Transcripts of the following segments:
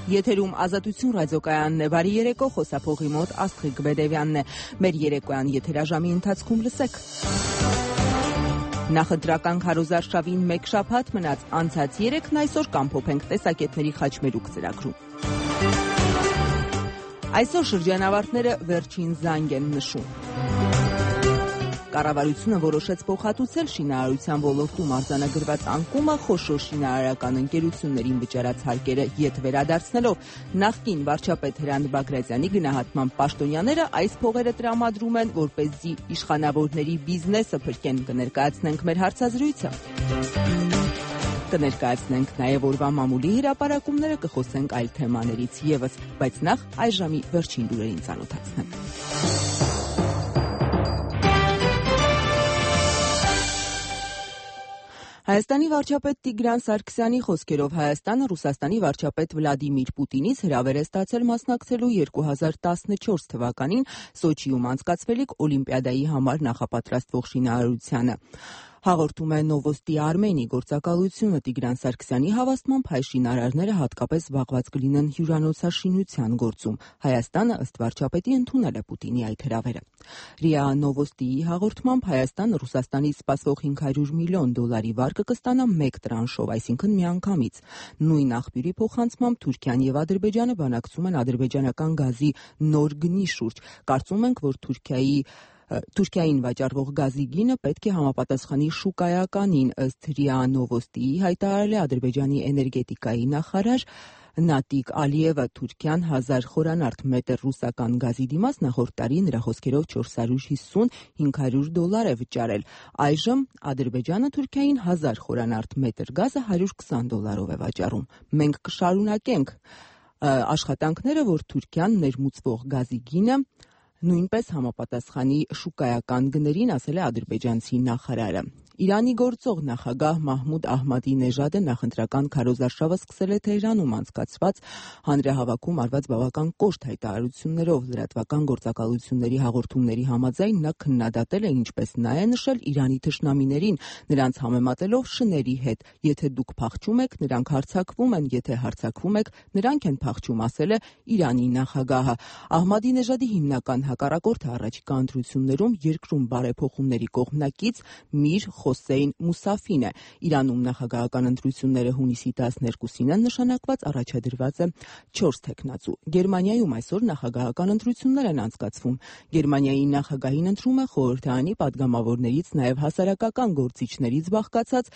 Եթերում Ազատություն ռադիոկայանն է, բարի երեկո, խոսափողի մոտ Աստղիկ Բեդևյանն է, մեր երեկոյան եթերաժամի ընթացքում լսեք։ Նախընտրական քարոզարշավին մեկ շաբաթ մնաց, անցած 3-ն այսօր կամփոփենք տեսակետների խաչմերուկ ծրագրում։ Այսօր շրջանավարտները վերջին զանգ են նշում։ Կառավարությունը որոշեց փոխհատուցել շինարարության ոլորտում արձանագրված անկումը խոշոր շինարարական ընկերություններին վճարած հարկերը ետ վերադարձնելով։ Նախկին վարչապետ Հրանտ Բագրատյանի գնահատման պաշտոնյաները այս փողերը տրամադրում են, որպեսզի իշխանավորների բիզնեսը փրկեն։ Կներկայացնենք մեր հարցազրույցը։ Կներկայացնենք նաև օրվա մամուլի հրապարակումները, կխոսենք այլ թեմաներից եւս, բայց նախ այս ժամի վերջին լուրերին ծանոթացնենք։ Հայաստանի վարչապետ Տիգրան Սարգսյանի խոսքերով Հայաստանը Ռուսաստանի վարչապետ Վլադիմիր Պուտինից հրավեր է ստացել մասնակցելու 2014 թվականին Սոչիում անցկացվելիք Օլիմպիադայի համար նախապատրաստվող շինարարությանը։ Հաղորդում է Նովոստի Արմենի գործակալությունը։ Տիգրան Սարգսյանի հավաստմամբ հայ շինարարները հատկապես զբաղված կլինեն հյուրանոցաշինության գործում։ Հայաստանը ըստ վարչապետի ընդունել է Պուտինի այդ հրավերը։ ՌԻԱ Նովոստիի հաղորդմամբ Հայաստանը Ռուսաստանից սպասվող $500 միլիոն վարկը կստանա մեկ տրանշով, այսինքն միանգամից։ Նույն աղբյուրի փոխանցմամբ Թուրքիան եւ Ադրբեջանը բանակցում են ադրբեջանական գազի նոր գնի շուրջ։ Կարծում ենք, որ Թուրքիային վաճառվող գազի գինը պետք է համապատասխանի շուկայականին, ըստ ՌԻԱ Նովոստիի հայտարարել է Ադրբեջանի էներգետիկայի նախարար Նատիկ Ալիևը։ Թուրքիան 1000 խորանարդ մետր ռուսական գազի դիմաց նախորդ տարի նրա խոսքերով $450-500 է վճարել։ Այժմ Ադրբեջանը Թուրքիային 1000 խորանարդ մետր գազը $120 է վաճառում։ Մենք կշարունակենք աշխատանքները, որ Թուրքիան ներմուծվող գազի գինը նույնպես համապատասխանի շուկայական գներին, ասել է ադրբեջանցի նախարարը։ Իրանի գործող նախագահ Մահմուդ Ահմադինեժադը նախընտրական քարոզարշավը սկսել է Թեհրանում անցկացված հանրահավաքում արված բավական կոշտ հայտարարություններով։ Լրատվական գործակալությունների հաղորդումների համաձայն նա քննադատել է, ինչպես նա է նշել, Իրանի թշնամիներին, նրանց համեմատելով շների հետ։ Եթե դուք փախչում եք, նրանք հարձակվում են, եթե հարձակվում եք, նրանք են փախչում, ասել է Իրանի նախագահը։ Ահմադինեժադի հիմնական հակառակորդը առաջիկա ընտրություններում երկրում բարեփոխումների կողմնակից Միր Հոսեյն Մուսաֆին է։ Իրանում նախագահական ընտրությունները հունիսի 12-ին են նշանակված, առաջադրված է 4 թեկնածու։ Գերմանիայում այսօր նախագահական ընտրություններ են անցկացվում։ Գերմանիայի նախագահին ընտրում է խորհրդարանի падգամավորներից, նաև հասարակական գործիչներից բաղկացած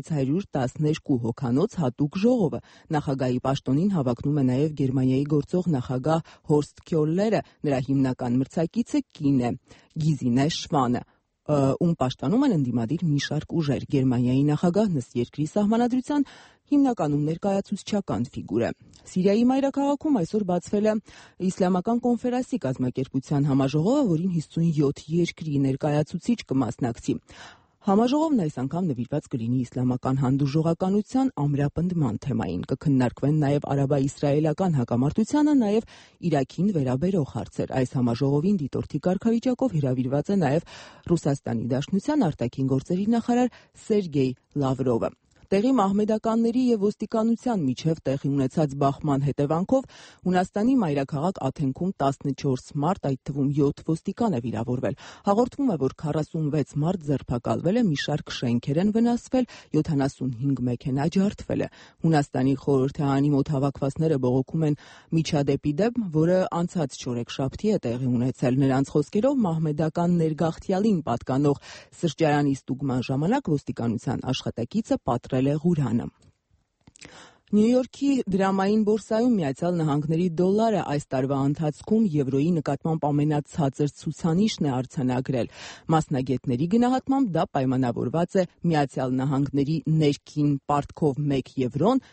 612 հոգանոց հատուկ ժողովը։ Նախագահի պաշտոնին հավակնում է նաև Գերմանիայի գործող նախագահ Հորստ Քյոլլերը, նրա հիմնական մրցակիցը կին է Գիզինե Շվանը, ում պաշտպանում են ընդդիմադիր մի շարք ուժեր։ Գերմանիայի նախագահն ըստ երկրի սահմանադրության հիմնականում ներկայացուցչական ֆիգուր է։ Սիրիայի մայրաքաղաքում այսօր բացվել է Իսլամական կոնֆերանսի կազմակերպության համաժողովը, որին 57 երկրի ներկայացուցիչ կմասնակցի։ Համաժողովն այս անգամ նվիրված կլինի իսլամական հանդուրժողականության ամրապնդման թեմային։ Կքննարկվեն նաև արաբա-իսրայելական հակամարտությանը, նաև Իրաքին վերաբերող հարցեր։ Այս համաժողովին դիտորդի կարգավիճակով հրավիրված է նաև Ռուսաստանի Դաշնության արտաքին գործերի նախարար Սերգեյ Լավրովը։ Տեղի մահմեդականների եւ ոստիկանության միջև տեղի ունեցած բախման հետևանքով Հունաստանի մայրաքաղաք Աթենքում 14 մարտ, այդ թվում 7 ոստիկան է վիրավորվել։ Հաղորդվում է, որ 46 մարդ ձերբակալվել է, մի շարք շենքեր են վնասվել, 75 մեքենա ջարդվել է։ Հունաստանի խորհրդարանի մոտ հավաքվածները բողոքում են միջադեպի դեմ, որը անցած չորեքշաբթի է տեղի ունեցել։ Նրանց խոսքերով մահմեդական ներգաղթյալին պատկանող սրճարանի ստուգման ժամանակ ոստիկանության աշխատակիցը պատրել է Ղուրանը։ Նյու Յորքի դրամային բորսայում ԱՄՆ դոլարը այս տարվա ընթացքում եվրոյի նկատմամբ ամենացածր ցուցանիշն է արձանագրել։ Մասնագետների գնահատմամբ դա պայմանավորված է ԱՄՆ ներքին պարտքով 1 եվրոն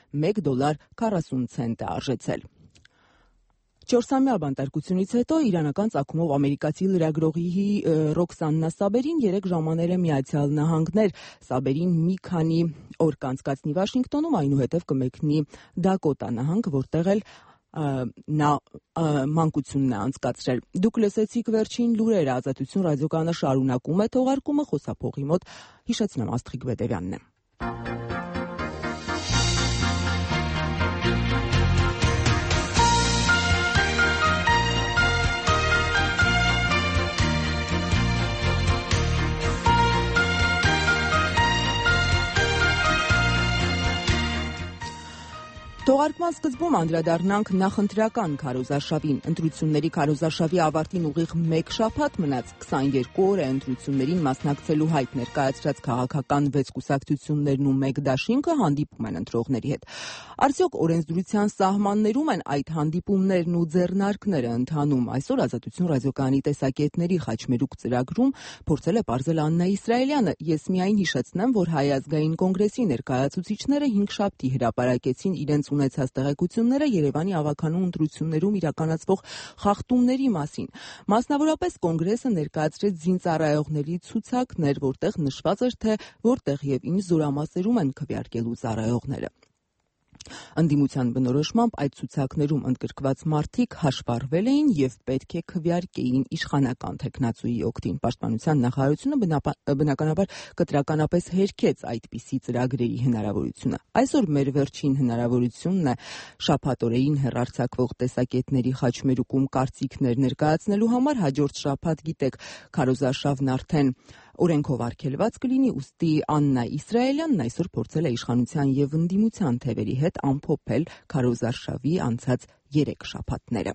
$1.40 է արժեցել։ 4-ամյա բանտարկությունից հետո իրանական ծագումով ամերիկացի լրագրողի Ռոքսաննա Սաբերին 3 ժամաներ է Միացյալ Նահանգներ։ Սաբերին մի քանի օր կանցկացնի Վաշինգտոնում, այնուհետև կմեկնի Դակոտա նահանգ, որտեղ էլ նա մանկությունն է անցկացրել։ Դուք լսեցիք վերջին լուրերը, Ազատություն ռադիոկայանը շարունակում է թողարկումը, խոսափողի մոտ հիշեցնեմ Աստղիկ Բեդևյանն է։ Թողարկման սկզբում անդրադառնանք նախընտրական քարոզարշավին։ Ընտրությունների քարոզարշավի ավարտին ուղիղ 1 շաբաթ մնաց 22 օր է ընտրություններին մասնակցելու հայտ ներկայացրած քաղաքական 6 կուսակցություններն ու 1 դաշինքը հանդիպում են ընտրողների հետ։ Արդյոք օրենսդրության սահմաններում են այդ հանդիպումներն ու ձեռնարկները ընթանում։ Այսօր Ազատություն ռադիոկայանի տեսակետների խաչմերուկ ծրագրում փորձել է պարզել Աննա Իսրայելյանը։ Ես միայն հիշեցնեմ, որ Հայ ազգային կոնգրեսի ներկայացուցիչները 5 շաբթի հրապարակեցին իրենց ունեցած տեղեկությունները Երևանի ավականու ընտրություններում իրականացվող խախտումների մասին։ Մասնավորապես կոնգրեսը ներկայացրեց զինծառայողների ցուցակներ, որտեղ նշված էր, թե որտեղ եւ ինչ զորամասերում են քվեարկելու ծառայողները։ Ընդդիմության բնորոշմամբ այդ ցուցակներում ընդգրկված մարդիկ հաշվառվել էին եւ պետք է քվեարկեին իշխանական տեխնացուի օգտին։ Պաշտպանության նախարարությունը բնականաբար կտրականապես հերքեց այդպիսի ծրագրերի հնարավորությունը։ Այսօր մեր վերջին հնարավորությունն է շաբաթօրեին հեռարձակվող տեսակետների խաչմերուկում կարծիքներ ներկայացնելու համար։ Հաջորդ շաբաթ, գիտեք, քարոզարշավն արդեն օրենքով արգելված կլինի, ուստի Աննա Իսրայելյանն այսօր փորձել է իշխանության եւ ընդդիմության թևերի հետ ամփոփել քարոզարշավի անցած 3 շաբաթները։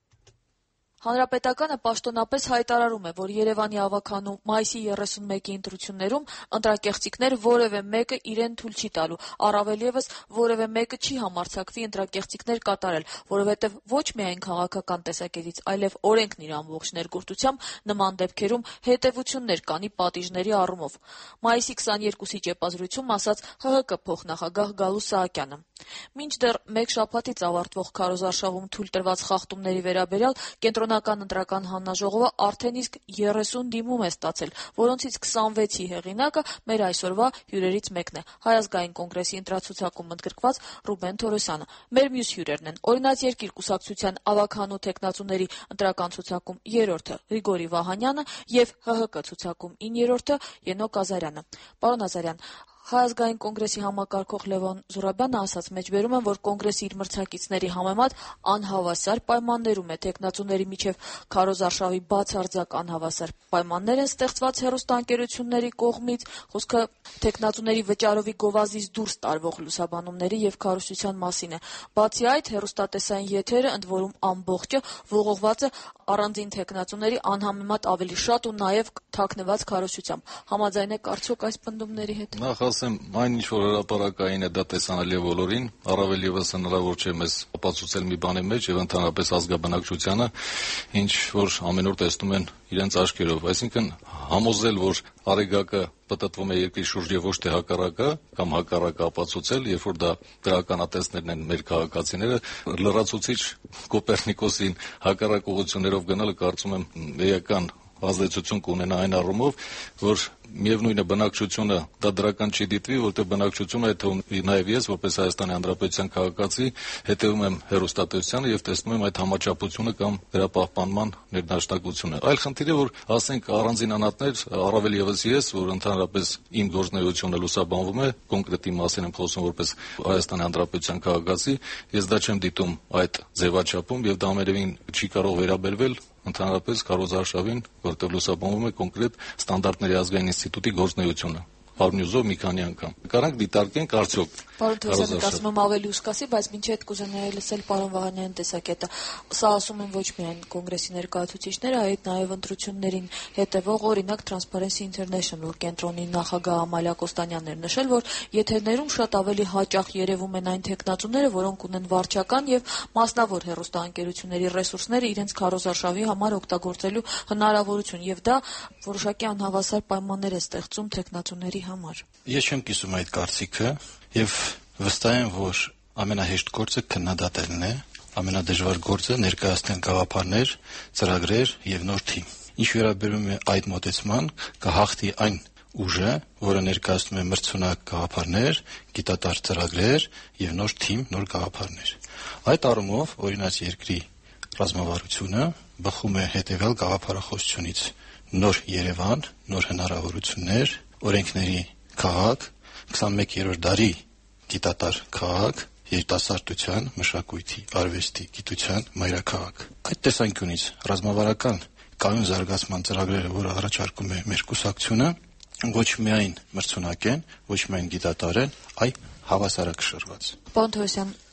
Հանրապետականը պաշտոնապես հայտարարում է, որ Երևանի ավականու մայիսի 31-ի ընտրություններում ընտրակեղծիքներ որևէ մեկը իրեն թույլ չի տալու, առավել ևս որևէ մեկը չի համարձակվի ընտրակեղծիքներ կատարել, որովհետև ոչ միայն քաղաքական տեսակետից, այլև օրենքն իր ամբողջ ներգործությամբ նման դեպքերում հետևություններ կանի պատիժների առումով։ Մայիսի 22-ի ճեպազրույցում ասաց ՀՀԿ փոխնախագահ Գալու Սահակյանը։ Մինչդեռ 1 շաբաթից ավարտվող քարոզարշավում թույլ տրված խախտումների վերաբերյալ Կենտրոնական ընտրական հանձնաժողովը արդեն իսկ 30 դիմում է ստացել, որոնցից 26-ի հեղինակը մեր այսօրվա հյուրերից մեկն է՝ Հայ ազգային կոնգրեսի ընտրացուցակում ընդգրկված Ռուբեն Թորոսյանը։ Մեր մյուս հյուրերն են Օրինաց երկիր կուսակցության ավականու տեխնացուների ընտրական ցուցակում 3-րդը Գրիգորի Վահանյանը եւ ՀՀԿ ցուցակում 9-րդը Ենոկ Ազարյանը։ Պարոն Ազարյան, Հայ ազգային կոնգրեսի համակարգող Լևոն Զուրաբյանը ասաց մեջբերում են, որ կոնգրեսի իր մրցակիցների համեմատ անհավասար պայմաններում է տեխնացուների միջև քարոզարշավի բացարձակ անհավասար պայմաններ են ստեղծված հեռուստաընկերությունների կողմից, խոսքը տեխնացուների վճարովի գովազդից դուրս տարվող լուսաբանումների եւ քարոզության մասին է։ Բացի այդ, հեռուստատեսային եթերը, ընդ որում ամբողջը, ողողված է առանձին տեխնացուների անհամեմատ ավելի շատ ու նաեւ թաքնված քարոզությամբ։ Համաձայն եք արդյոք այս պնդումների հետ։ Ասեմ, այն ինչ որ հրապարակային է, դա տեսանելի է բոլորին, առավել եւս հնարավոր չէ մեզ ապացուցել մի բանի մեջ եւ ընդհանրապես ազգաբնակչությանը, ինչ որ ամեն օր տեսնում են իրենց աչքերով, այսինքն համոզել, որ արեգակը պտտվում է երկրի շուրջ եւ ոչ թե հակառակը, կամ հակառակը ապացուցել, երբ որ դա դրականատեսներն են մեր քաղաքացիները, լրացուցիչ Կոպերնիկոսին հակառակ ուղղություններով գնալը կարծում եմ էական ազդեցություն կունենա այն առումով, որ միևնույնը բնակչությունը դա դրական չի դիտվի, որտեղ բնակչությունը, եթե նաև ես, որպես Հայաստանի Հանրապետության քաղաքացի, հետևում եմ հեռուստատեսությանը եւ տեսնում եմ այդ համաչափությունը կամ դրա պահպանման ներդաշնակությունը։ Այլ խնդիր է, որ ասենք առանձին անհատներ, առավել եւս ես, որ ընդհանրապես իմ գործունեությունը լուսաբանվում է, կոնկրետ իմ մասին եմ խոսում որպես Հայաստանի Հանրապետության քաղաքացի, ես դա չեմ դիտում այդ ձևաչափում եւ դա ամենևին չի կարող վերաբերվել ընդհանրապես քարոզարշավին, որտեղ լուսաբանվում է կոնկրետ ստանդարտների ազգային ինստիտուտի գործունեությունը։ Հարմյուզով մի քանի անգամ։ Կարանք դիտարկենք արդյոք։ Պարոն Թորոսյանը, ասում եմ ավելի ուշ կասի, բայց մինչ այդ կուզենայի լսել պարոն Վահանյանի տեսակետը։ Սա ասում են ոչ միայն կոնգրեսի ներկայացուցիչները, այլ նաև ընտրություններին հետևող օրինակ Transparency International կենտրոնի նախագահ Ամալիա Կոստանյանն էր նշել, որ եթերներում շատ ավելի հաճախ երևում են այն տեխնացուները, որոնք ունեն վարչական եւ մասնավոր հեռուստաընկերությունների ռեսուրսները իրենց քարոզարշավի համար օգտագործելու հնարավորություն, եւ դա որոշակի անհավասար պայմաններ է ստեղծում տեխնացուների համար։ Ես չեմ կիսում այդ կարծիքը եւ վստահ եմ, որ ամենահեշտ գործը քննադատելն է, ամենադժվար գործը ներկայացնել գաղափարներ, ծրագրեր եւ նոր թիմ։ Ինչ վերաբերում է այդ մոտեցման, կհաղթի այն ուժը, որը ներկայացնում է մրցունակ գաղափարներ, գիտատար ծրագրեր եւ նոր թիմ, նոր գաղափարներ։ Այդ առումով օրինաց երկրի ռազմավարությունը բխում է հետեւյալ գաղափարախոսությունից. նոր Երևան, նոր հնարավորություններ, օրենքների քաղաք, 21-րդ դարի գիտատար քաղաք, երիտասարդության, մշակույթի, արվեստի, գիտության մայրաքաղաք։ Այդ տեսանկյունից ռազմավարական կայուն զարգացման ծրագրերը, որը առաջարկում է մեր կուսակցությունը, ոչ միայն մրցունակ են, ոչ միայն գիտատար են, այլ հավասարակշռված։ Պարոն Թորոսյան,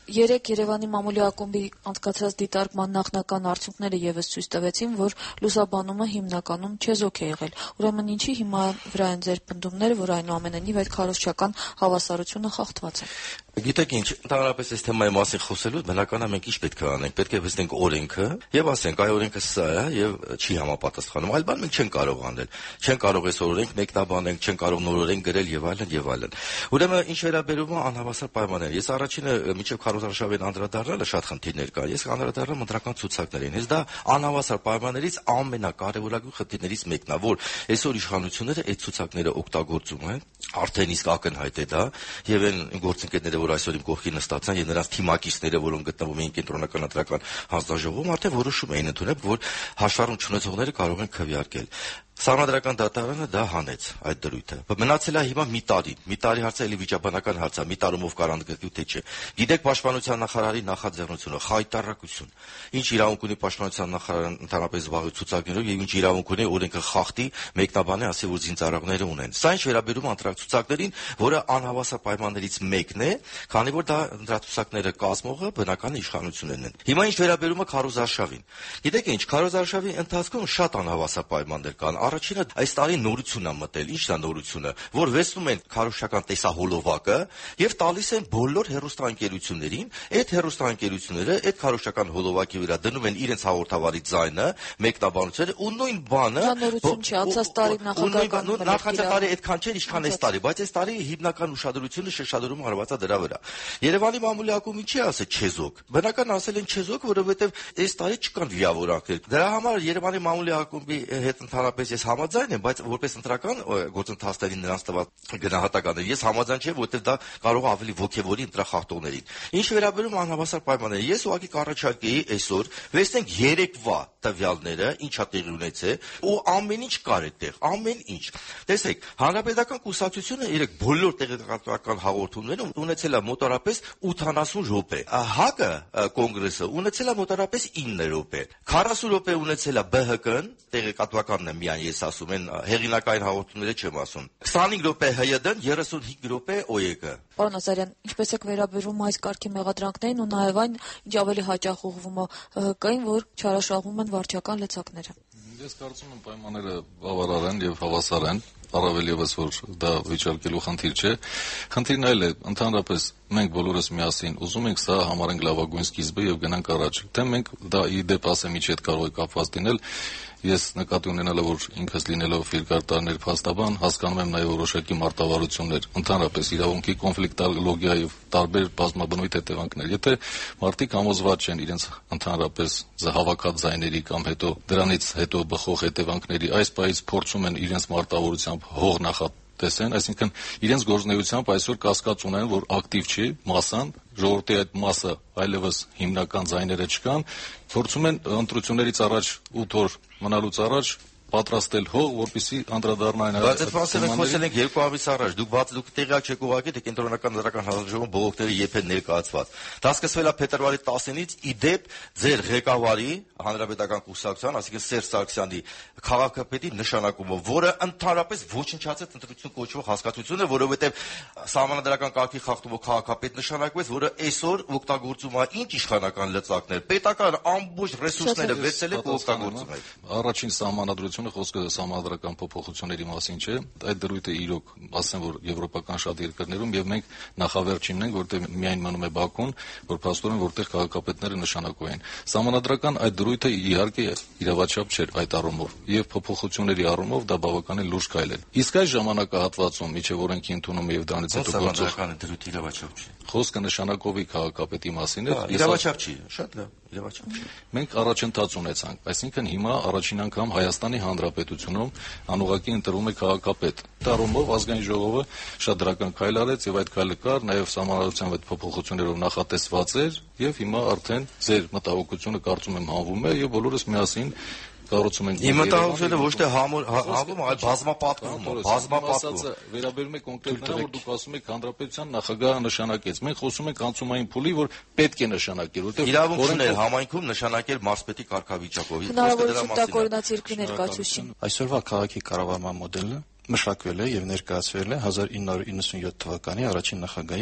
Երեկ Երևանի մամուլի ակումբի անցկացրած դիտարկման նախնական արդյունքները եւս ցույց տվեցին, որ լուսաբանումը հիմնականում չեզոք է եղել։ Ուրեմն ինչի հիմա վրա են ձեր պնդումները, որ այնուամենայնիվ այդ քարոզչական հավասարությունը խախտված է։ Գիտեք ինչ, ընդհանրապես այս թեմայի մասին խոսելու բնականաբար մենք ինչ պետք է անենք, պետք է վստենք օրենքը եւ ասենք այ օրենքը սա է եւ չի համապատասխանում, այլ բան մենք չենք կարող անել, չենք կարող այսօր օրենք մեկնաբանենք, չենք կարող նոր օրենք գրել եւ այլն եւ այլն։ Ուրեմն ինչ վերաբերում է անհավասար պայմաններին, ես առաջինը միջև քարոզարշավին անդրադառնալը շատ խնդիրներ կա, ես անդրադառնում ընտրական ցուցակներին, հենց դա անհավասար պայմաններից ամենակարևորագույն խնդիրներից մեկն է, որ այսօր իշխանությունները այդ ցուցակները օգտագործում են, արդեն իսկ ակնհայտ է դա եւ այն գործընկերները, որ այսօր իմ կողքին նստած են եւ նրանց թիմակիցները, որոնք գտնվում են կենտրոնական ընտրական հանձնաժողովում, արդեն որոշում էին ընդունել, որ հաշվառում չունեցողները կարող են քվեարկել։ Սահմանադրական դատարանը դա հանեց այդ դրույթը։ Մնացել է հիմա մի տարի հարցը էլի վիճաբանական հարց է, մի տարումով կարող ընդգրկվի թե չէ։ Գիտեք պաշտպանության նախարարի նախաձեռնությունը, խայտարակություն։ Ինչ իրավունք ունի պաշտպանության նախարարը ընդհանրապես զբաղվի ցուցակներով եւ ինչ իրավունք ունի օրենքը խախտի, մեկնաբանի ասի, որ զինծառայողները ունեն։ Սա ինչ վերաբերում է ընտրակ ցուցակներին, որը անհավասար պայմաններից մեկն է, քանի որ դա ընտրացուցակները կազմողը բնական իշխանություններն են։ Հիմա ինչ վերաբերում է քարոզարշավին։ Գիտեք ինչ, քարոզարշավի ընթացքում շատ անհավասար պայմաններ կան։ Առաջինը այս տարի նորություն է մտել, ի՞նչն է նորությունը, որ վեցնում են քարոզչական տեսահոլովակը եւ տալիս են բոլոր հեռուստաընկերություններին, այդ հեռուստաընկերությունները այդ քարոզչական հոլովակի վրա դնում են իրենց հաղորդավարի ձայնը, մեկնաբանությունը ու նույն բանը։ Դա նորություն չի, անցած տարի նախանցած տարի այդքան չէր, ինչքան այս տարի, բայց այս տարի հիմնական ուշադրությունը շրջադրումը արված է դրա վրա։ Երևանի մամուլի ակումբի չի ասել չեզոք։ Բնական ասել են չեզոք, որովհետեւ այս տարի չկան վիավորանքներ։ Դրա համար Երևանի մամուլի ակումբի հետ ընդհանրապես ես համաձայն եմ, բայց որպես ընտրական գործընթացներին նրանց տված գնահատականներ ես համաձայն չեմ, որովհետև դա կարող է ավելի ոգևորի ընտրախախտողներին։ Ինչ վերաբերում անհավասար պայմաններին, ես ուղղակի կառաջարկեի այսօր վերցնենք երեկվա տվյալները, ինչա տեղի ունեցել, ու ամեն ինչ կար այդտեղ, ամեն ինչ։ Տեսեք, Հանրապետական կուսակցությունը երեք բոլոր տեղեկատվական հաղորդումներում ունեցել է մոտարապես 80 րոպե։ ՀԱԿ-ը կոնգրեսը ունեցել է մոտարապես 9 րոպե։ 40 րոպե ունեցել է ԲՀԿ-ն, տեղեկատվականն է միայն ես ասում, են հեղինակային հաղորդումները չեմ ասում։ 25 րոպե ՀՅԴ-ն, 35 րոպե ՕԵԿ-ը։ Պարոն Ազարյան, ինչպես եք վերաբերվում այս կարգի մեղադրանքներին ու նաև այն, ինչ ավելի հաճախ ուղղվում է ՀՀԿ-ին, որ չարաշահվում են վարչական լծակները։ Ես կարծում եմ պայմանները բավարար են եւ հավասար են, առավել եւս որ դա վիճարկելու խնդիր չէ։ Խնդիրն այլ է, ընդհանրապես մենք բոլորս միասին ուզում ենք սա համարենք լավագույն սկիզբը եւ գնանք առաջ։ Թե մենք դա ի դեպ ասեմ ինչ հետ կարող է կապված լինել, ես նկատի ունենալով որ ինքս լինելով երկար տարիներ փաստաբան, հասկանում եմ նաեւ որոշակի մարտավարություններ, ընդհանրապես իրավունքի կոնֆլիկտոլոգիա եւ տարբեր բազմաբնույթ հետևանքներ։ Եթե մարդիկ համոզված չեն իրենց ընդհանրապես հավաքած ձայների կամ հետո դրանից հետո բխող հետևանքների, այս պայից փորձում են իրենց մարտավարությամբ հող նախատեսեն, այսինքն իրենց գործունեությամբ այսօր կասկած ունեն, որ ակտիվ չի մասան, ժողովրդի այդ մասը այլևս հիմնական ձայները չկան, փորձում են ընտրություններից առաջ 8 օր մնալուց առաջ պատրաստել հող, որպեսզի անդրադառնային այդ։ Բայց այդ մասը մենք խոսել ենք 2 ամիս առաջ։ Դուք տեղյակ չեք ուղղակի, թե կենտրոնական ընտրական հանձնաժողովում բողոքները երբ են ներկայացված։ Դա սկսվել է փետրվարի 10-ից, ի դեպ ձեր ղեկավարի հանրապետական կուսակցության, այսինքն Սերժ Սարգսյանի քաղաքապետի նշանակումով, որը ընդհանրապես ոչնչացեց ընտրություն կոչվող հասկացությունը, որովհետև սահմանադրական կարգի խախտումով քաղաքապետ նշանակվեց, որը այսօր օգտագործում է ինչ իշխանական լծակներ, պետական ամբողջ ռեսուրսները վերցել եք ու օգտագործում եք։ Առաջին սահմանադրությունը խոսքը սահմանադրական փոփոխությունների մասին չէ, այդ դրույթը իրոք ասեմ, որ եվրոպական շատ երկրներում եւ մենք նախավերջինն ենք, որտեղ միայն մնում է Բաքուն, որ փաստորեն որտեղ քաղաքապետները նշանակում են։ Սահմանադրական այդ դրույթը իհարկե իրավաչափ չէր այդ առումով եւ փոփոխությունների առումով դա բավականին լուրջ քայլ է։ Իսկ այս ժամանակահատվածում միջև օրենքի ընդունումը եւ դրանից հետո գործող դրույթ իրավաչափ չի։ Խոսքը նշանակովի քաղաքապետի մասին է։ Իրավաչափ չի, շատ լավ, իրավաչափ չի։ Մենք առաջընթաց ունեցանք, այսինքն հիմա առաջին անգամ Հայաստանի Հանրապետությունում անուղղակի ընտրվում է քաղաքապետ։ Տարումով ազգային ժողովը շատ դրական քայլ արեց եւ այդ քայլը կար, նաեւ սահմանադրության այդ փոփոխություններով նախատեսված էր եւ հիմա արդեն ձեր մտահոգությունը կարծում եմ հանվում է եւ բոլորս միասին կառուցում ենք։ Իմ մտահոգությունը ոչ թե հանվում, այլ բազմապատկվում է, բազմապատկվում։ Վերաբերում է կոնկրետ նրան, որ դուք ասում եք հանրապետության նախագահը նշանակեց։ Մենք խոսում ենք անցումային փուլի, որ պետք է նշանակել, որտեղ իրավունք ուներ համայնքում նշանակել մարզպետի կարգավիճակով։ Հնարավորություն տա կորոնացի երկրի ներկայացուցչին։ Այսօրվա քաղաքի կառավարման մոդելը մշակվել է եւ ներկայացվել է 1997 թվականի առաջին նախագահի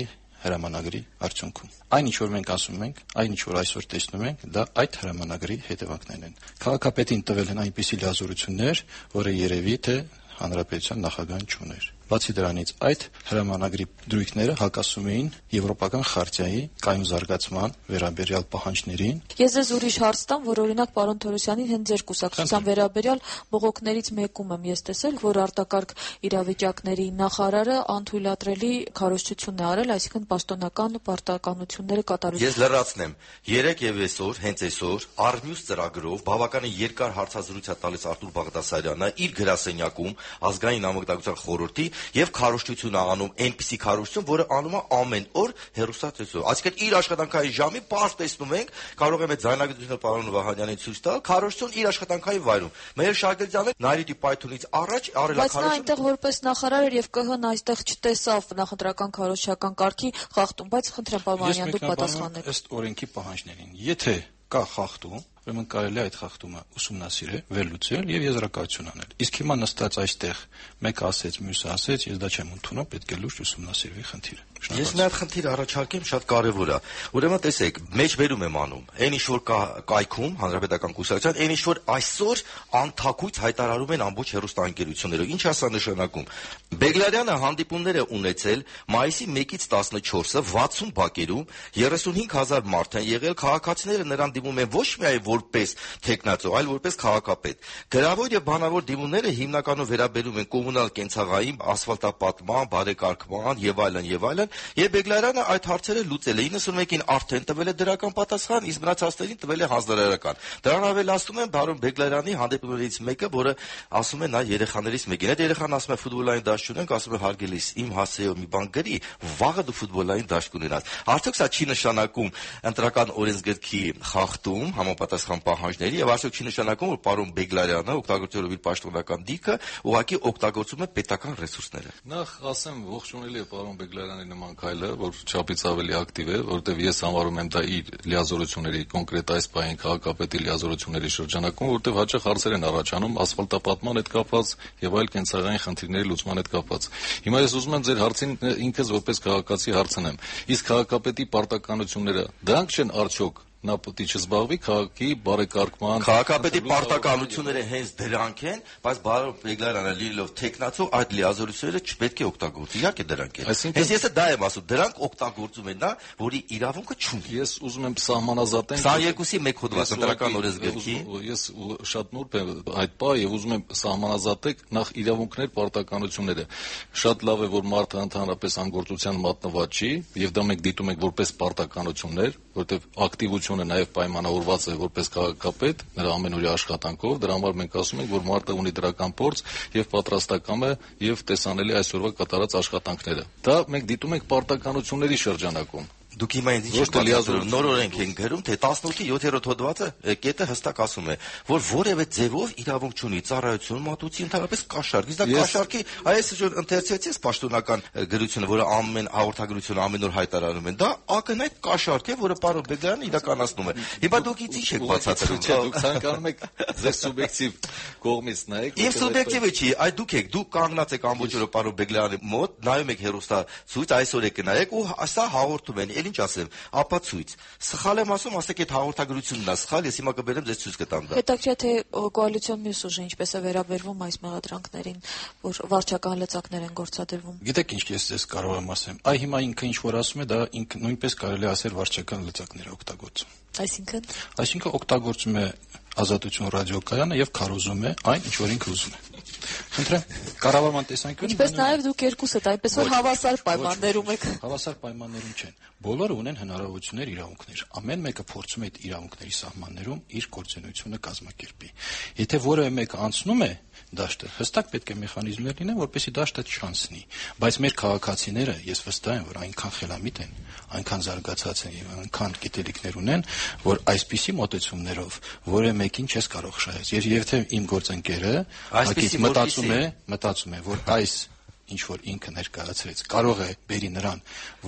հրամանագրի արդյունքում։ Այն ինչ որ մենք ասում ենք, այն ինչ որ այսօր տեսնում ենք, դա այդ հրամանագրի հետևանքներն են։ Քաղաքապետին տվել են այնպիսի լիազորություններ, որը երևի թե հանրապետության նախագահան չուներ։ Բացի դրանից, այդ հրամանագրի դրույթները հակասում էին Եվրոպական խարտիայի կայուն զարգացման վերաբերյալ պահանջներին։ Ես ձեզ ուրիշ հարց տամ, որ օրինակ պարոն Թորոսյանին հենց ձեր կուսակցության վերաբերյալ բողոքներից մեկում եմ ես տեսել, որ արտակարգ իրավիճակների նախարարը անթույլատրելի քարոզչություն է արել, այսինքն պաշտոնական պարտականությունները կատարել։ Ես լրացնեմ, 3 եւ այսօր, հենց այսօր, Արմյուս ծրագրով բավականին երկար հարցազրույց է տալիս Արտուր Բաղդասարյանը իր գրասենյակում ազգային անվտանգության խորհրդի եւ քարոզչություն է անում, այնպիսի քարոզչություն, որը անում է ամեն օր հեռուստատեսով։ Այսինքն իր աշխատանքային ժամի պարզ տեսնում ենք, կարող եմ այդ ձայնագրությունը պարոն Վահանյանին ցույց տալ, քարոզչություն իր աշխատանքային վայրում։ Մեր Շարգերտյանը Նայիրի Պայթունից առաջ արել է քարոզչություն։ Բայց նա այնտեղ որպես նախարար էր եւ ԿՀ-ն այստեղ չտեսավ նախընտրական քարոզչական կարգի խախտում, բայց խնդրեմ պարոն Վահանյան դուք պատասխանեք։ Ըստ օրենքի պահանջներին, եթե կա խախտում, ուրեմն կարելի է այդ խախտումը ուսումնասիրել, վերլուծել եւ եզրակացություն անել։ Իսկ հիմա նստած այստեղ մեկը ասեց, մյուսը ասեց, ես դա չեմ ընդունում, պետք է լուրջ ուսումնասիրվի խնդիրը։ Ես մի հատ խնդիր առաջարկեմ, շատ կարևոր է։ Ուրեմն տեսեք, մեջբերում եմ անում։ Այն ինչ որ կա կայքում հանրապետական կուսակցության, այն ինչ որ այսօր անթակույց հայտարարում են ամբողջ հեռուստաընկերությունները։ Ինչ ասա նշանակում։ Բեգլարյանը հանդիպումներ է ունեցել մայիսի 1-ից 14-ը 60 բակերում 35000 մարդ են եղել, քաղաքացիները նրան դիմում են ոչ միայն որպես տեխնացու, այլ որպես քաղաքապետ։ Գրավոր եւ բանավոր դիմումները հիմնականում վերաբերում են կոմունալ կենցաղային, ասֆալտապատման, բարեկարգման եւ այլն եւ այլն։ Եվ Բեգլարյանը այդ հարցերը լուծել է 91-ին արդեն տվել է դրական պատասխան, իսկ մնացածներին տվել է հանձնարարական։ Դրան ավելացնում են բարոն Բեգլարյանի հանդիպումներից մեկը, որը ասում է նա երեխաներից մեկին։ Այդ երեխան ասում է ֆուտբոլային դաշտ ունենք, ասում է հարգելիս, իմ հասեով մի բան գրի, վաղը դու ֆուտբոլային դաշտ կունենաս։ Արդյոք սա չի նշանակում ընտրական օրենսգրքի խախտում համապատասխան պահանջների եւ արդյոք չի նշանակում, որ պարոն Բեգլարյանը օգտագործելով իր պաշտոնական դիրքը ուղղակի օգտագործում է պետական ռեսուրսները։ Նախ ասեմ, ողջունելի է պարոն Բեգլարյանի նման քայլը, որ չափից ավելի ակտիվ է, որովհետև ես համարում եմ դա իր լիազորությունների, կոնկրետ այս պահին քաղաքապետի լիազորությունների շրջանակում, որովհետև հաճախ հարցեր են առաջանում ասֆալտապատման հետ կապված եւ այլ կենցաղային խնդիրների լուծման հետ կապված։ Հիմա ես ուզում եմ ձեր հարցին ինքս որպես քաղաքացի հարցնեմ. իսկ քաղաքապետի պարտականությունները դրանք չեն արդյոք նա պետք է չզբաղվի քաղաքի բարեկարգման։ Քաղաքապետի պարտականությունները հենց դրանք են, բայց բարոն Բեգլարյանը լինելով տեխնացու այդ լիազորությունները չպետք է օգտագործի։ Իհարկե դրանք են։ Հենց ես դա եմ ասում, դրանք օգտագործում են նա, որի իրավունքը չունի։ Ես ուզում եմ սահմանազատենք 22-ի 1 հոդված ընտրական օրենսգրքի։ Ես շատ նուրբ եմ այդ բանը եւ ուզում եմ սահմանազատեք նախ իրավունքներ, պարտականությունները։ Շատ լավ է, որ մարդը ընդհանրապես անգործության մատնված չի եւ դա մենք դիտում ենք որպես պարտականություններ, որտեղ ակտիվությունը նաև պայմանավորված է որպես քաղաքապետ նրա ամենօրյա աշխատանքով, դրա համար մենք ասում ենք, որ մարդը ունի դրական փորձ եւ պատրաստական է եւ տեսանելի այսօրվա կատարած աշխատանքները։ Դա մենք դիտում ենք պարտականությունների շրջանակում։ Դուք հիմա ինձ ինչ պատասխանում նոր օրենք են գրում, թե 18-ի 7-րդ հոդվածը կետը հստակ ասում է, որ որևէ ձևով իրավունք չունի ծառայություն մատուցի ընդհանրապես կաշառք։ Իսկ դա կաշառքի, այս որ ընթերցեցի պաշտոնական գրությունը, որը ամեն հաղորդագրությունը ամեն օր հայտարարում են, դա ակնհայտ կաշառք է, որը պարոն Բեգլարյանը իրականացնում է։ Հիմա դուք ինչ եք բացատրում։ Դուք ցանկանում եք ձեր սուբյեկտիվ կողմից նայեք։ Իմ սուբյեկտիվը չի, այ դուք կանգնած եք ամբողջ օրը պարոն Բեգլարյանի մոտ, նայում եք հեռուստացույց, այսօր եք նայեք ու սա հաղորդում են։ Ինչ ասեմ, ապացույց։ Սխալ եմ ասում, ասեք այդ հաղորդագրությունն է սխալ, ես հիմա կբերեմ ձեզ ցույց կտամ դա։ Հետաքրքիր թե կոալիցիոն մյուս ուժը ինչպես է վերաբերվում այս մեղադրանքներին, որ վարչական լծակներ են գործադրվում։ Գիտեք ինչ ես ձեզ կարող եմ ասեմ։ Այ հիմա ինքը ինչ որ ասում է, դա ինքը նույնպես կարելի ասել վարչական լծակներ է օգտագործում։ Այսինքն օգտագործում է Ազատություն ռադիոկայանը եւ քարոզում է այն, ինչ որ ինքը ուզում է։ Խնդրեմ, կառավարման տեսանկյունից ինչպես նաև դուք երկուսդ այնպես որ հավասար պայմաններում եք։ Հավասար պայմաններում չեն։ Բոլորը ունեն հնարավորություններ, իրավունքներ։ Ամեն մեկը փորձում է այդ իրավունքների սահմաններում իր գործունեությունը կազմակերպի։ Եթե որևէ մեկը անցնում է դաշտը, հստակ պետք է մեխանիզմներ լինեն, որպեսզի դաշտը չանցնի։ Բայց մեր քաղաքացիները, ես վստահ եմ, որ այնքան խելամիտ են, այնքան զարգացած են եւ այնքան գիտելիքներ ունեն, որ այսպիսի մոտեցումներով որևէ մեկին չես կարող շահել։ Եվ թե իմ գործընկերը հակից մտածում է, որ այս ինչ որ ինքը ներկայացրեց կարող է բերի նրան, որ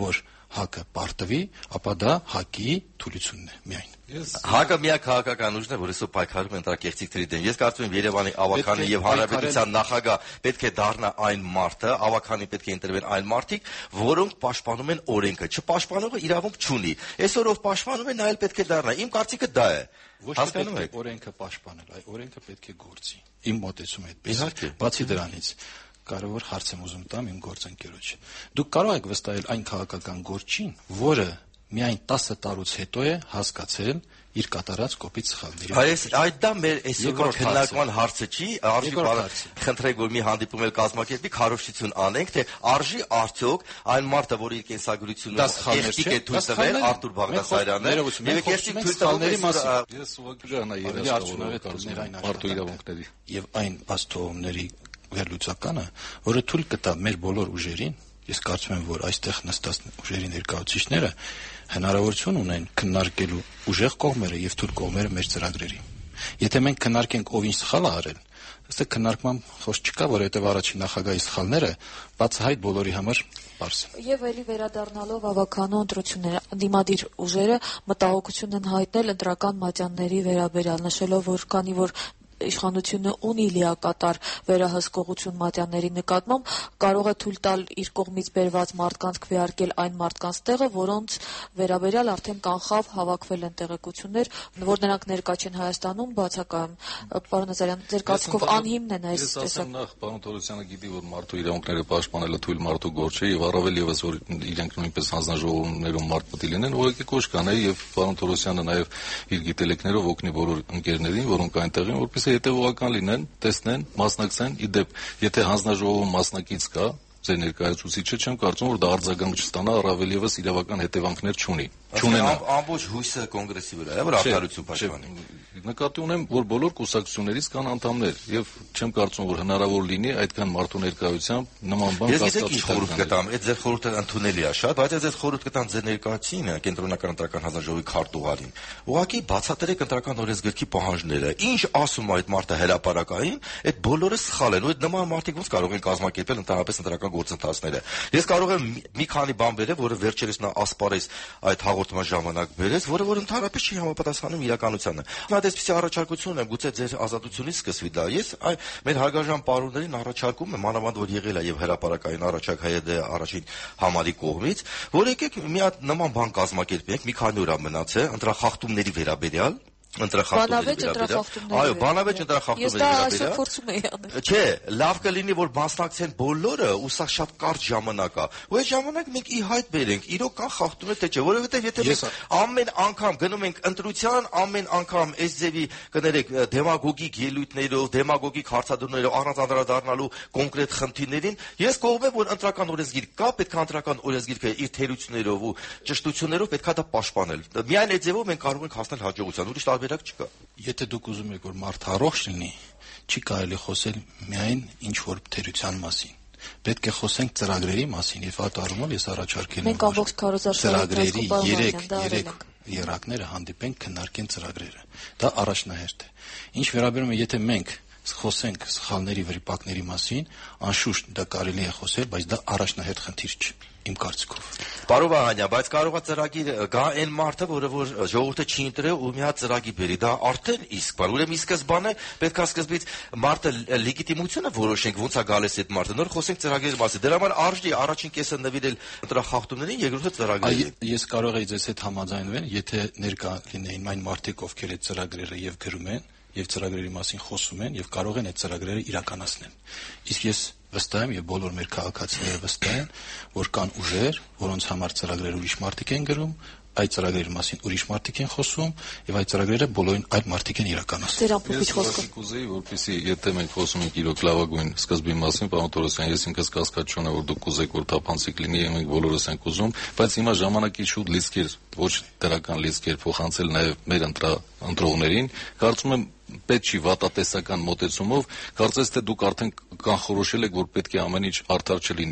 ՀԱԿ-ը պարտվի, ապա դա ՀԱԿ-ի թուլությունն է միայն։ ՀԱԿ-ը միակ քաղաքական ուժն է, որ այսօր պայքարում է ընտրակեղծիքների դեմ։ Ես կարծում եմ Երևանի ավագանի եւ Հանրապետության նախագահ պետք է դառնա այն մարդը, ավագանի պետք է ընտրվեն այն մարդիկ, որոնք պաշտպանում են օրենքը։ Չպաշտպանողը իրավունք չունի։ Այսօր ով պաշտպանում է, նա էլ պետք է դառնա։ Իմ կարծիքը դա է։ Հասկանում եք, օրենքը պաշտպանել, այ օրենքը պետք է գործի։ Իմ մոտեցումը այդպես է։ Բացի դրանից կարևոր հարց եմ ուզում տամ իմ գործընկերոջ։ Դուք կարող եք վստահել այն քաղաքական գործին, որը միայն 10 տարուց հետո է հասկացել իր կատարած կոպիտ սխալների։ Այդ դա մեր այսօրվա քննարկման հարցը չի, արժի խնդրեք որ մի հանդիպում էլ կազմակերպի, քարոզչություն անենք, թե արժի արդյոք այն մարդը, որը իր կենսագրությունը եղտիկ է թույլ տվել Արտուր Բաղդասարյանը, եւ եղտիկ թույլ տալների մասին։ Ես ուղղակի երաշխավորել մարդու իրավունքների եւ այն բացթողումների վերլուծականը, որը թույլ կտա մեր բոլոր ուժերին, ես կարծում եմ, որ այստեղ նստած ուժերի ներկայացուցիչները հնարավորություն ունեն քննարկելու ուժեղ կողմերը եւ թույլ կողմերը մեր ծրագրերի։ Եթե մենք քննարկենք ով ինչ սխալ է արել, ըստ քննարկման խոսք չկա, որովհետեւ առաջին նախագահի սխալները բացահայտ բոլորի համար բարձ են։ Եվ ելի վերադառնալով ավականո ընտրությունները, դիմադիր ուժերը մտահոգություն են հայտնել ընտրական մատյանների վերաբերյալ, նշելով, որ քանի որ իշխանությունը ունի լիակատար վերահսկողություն մատյանների նկատմամբ, կարող է թույլ տալ իր կողմից բերված մարդկանց քվեարկել այն մարդկանց տեղը, որոնց վերաբերյալ արդեն կանխավ հավաքվել են տեղեկություններ, որ նրանք ներկա չեն Հայաստանում, բացակայում։ Պարոն Նազարյան, ձեր կարծիքով անհիմն են այս տեսակ։ Ես ասեմ նախ, պարոն Թորոսյանը գիտի, որ մարդու իրավունքները պաշտպանելը թույլ մարդու գործ չէ եւ առավել եւս որ իրենք նույնպես հանձնաժողովներում մարդ պետք է լինեն, ուղղակի կոչ կանեի եւ պարոն Թորոսյանը նաեւ իր գիտելիքներով օգնի բոլոր ընկերներին, որոնք այնտեղ են, որպեսզի հետևողական լինեն, տեսնեն, մասնակցեն, իդեպ, եթե հանձնաժողովում մասնակից կա, ձեր ներկայացուցիչը չեմ կարծում, որ դա արձագանք չստանա, առավել եւս իրավական հետևանքներ չունի։ Չունենա ամբողջ հույսը կոնգրեսի վրա է, որ արտարություն պաշտպանի։ Նկատի ունեմ, որ բոլոր կուսակցություններից կան անդամներ եւ չեմ կարծում, որ հնարավոր լինի այդքան մարդու ներկայությամբ նման բան կասկածի։ Ես խորհուրդ կտամ, այդ ձեր խորհուրդը ընդունելի է շատ, բայց ես խորհուրդ կտամ ձեր ներկայացին կենտրոնական ընտրական հանձնաժողովի քարտուղարին։ Ուղղակի բացատրեք ընտրական օրենսգրքի պահանջները։ Ինչ ասում է այդ մարդը հրապարակային, այդ բոլորը սխալ են, ու այդ նման մարդիկ ոնց կարող են կազմակերպել ընդհանրապես ընտրական գործընթացները։ Ես կարող եմ մի քանի բան բերել, որը վերջերս նա ասպարեզ այդ հաղորդման ժամանակ բերեց, որը ընդհանրապես չի համապատասխանում իրականությանը։ Նա դեսպիսի առաջարկություն եմ, գուցե ձեր ազատությունից սկսվի դա։ Ես մեր հարգարժան պարոններին առաջարկում եմ, մանավանդ որ եղել է եւ հրապարակային առաջարկ ՀՅԴ առաջին համարի կողմից, որ եկեք մի հատ նման բան կազմակերպենք, մի քանի օր մնացել ընտրախախտումների վերաբերյալ։ Այո, բանավեճ ընտրախախտումների վերաբերյալ։ Ես դա փորձում եի անել։ Չէ, լավ կլինի որ մասնակցեն բոլորը, ու սա շատ կարճ ժամանակ է։ Ու այդ ժամանակ մենք ի հայտ բերենք, իրոք կան խախտումներ թե չէ, որովհետև եթե մենք ամեն անգամ գնում ենք ընտրության, ամեն անգամ այս ձևի կներեք դեմագոգիկ ելույթներով, դեմագոգիկ հարցադրումներով առանց անդրադառնալու կոնկրետ խնդիրներին, ես կողմ եմ որ ընտրական օրենսգիր կա, պետք է ընտրական օրենսգիրքը իր թերություններով ու ճշտություններով պետք է դա պաշտպանել։ Միայն այդ ձևով մենք կարող ենք հասնել հաջողության, ուրիշ տարբերակ չկա։ Եթե դուք ուզում եք որ մարդ առողջ լինի, չի կարելի խոսել միայն ինչ որ թերության մասին։ Պետք է խոսենք ծրագրերի մասին, եւ այդ առումով ես առաջարկել եմ ծրագրերի 3 երակները հանդիպենք, քննարկեն ծրագրերը։ Դա առաջնահերթ է։ Ինչ վերաբերում է, եթե մենք խոսենք սխալների վրիպակների մասին, անշուշտ դա կարելի է խոսել, բայց դա առաջնահերթ խնդիր չէ, իմ կարծիքով։ Պարոն Վահանյան, բայց կարող է ծրագիր գա այն մարդը, որը որ ժողովուրդը չի ընտրել ու մի հատ ծրագիր բերի, դա արդեն իսկ բան։ Ուրեմն ի սկզբանե պետք է սկզբից մարդը լեգիտիմությունը որոշենք, ոնց է գալիս այդ մարդը, նոր խոսենք ծրագրերի մասին։ Դրա համար արժի առաջին կեսը նվիրել ընտրախախտումներին, երկրորդը ծրագրերին։ Ես կարող եի ձեզ հետ համաձայնվել, եթե ներկա լինեին այն մարդիկ, ովքեր այդ ծրագրերը եւ գրում են, եւ ծրագրերի մասին խոսում են եւ կարող են այդ ծրագրերը իրականացնել։ Իսկ ես վստահ եմ եւ բոլոր մեր քաղաքացիները վստահ են, որ կան ուժեր, որոնց համար ծրագրեր ուրիշ մարդիկ են գրում, այդ ծրագրերի մասին ուրիշ մարդիկ են խոսում եւ այդ ծրագրերը բոլորին այլ մարդիկ են իրականացնում։ Ձեր ամփոփիչ խոսքը։ Ես կուզեի, որպեսզի եթե մենք խոսում ենք իրոք լավագույն սկզբի մասին, պարոն Թորոսյան, ես ինքս կասկած չունեմ, որ դուք կուզեք, որ թափանցիկ լինի, եւ մենք բոլորս ենք ուզում, բայց հիմա ժամանակի շուտ լիցքեր, ոչ դրական լիցքեր փոխանցել նաեւ մեր ընտրողներին, կարծում եմ պետք չի վատատեսական մոտեցումով, կարծես թե դուք արդեն կանխորոշել եք, որ պետք է ամեն ինչ արդար չլինի։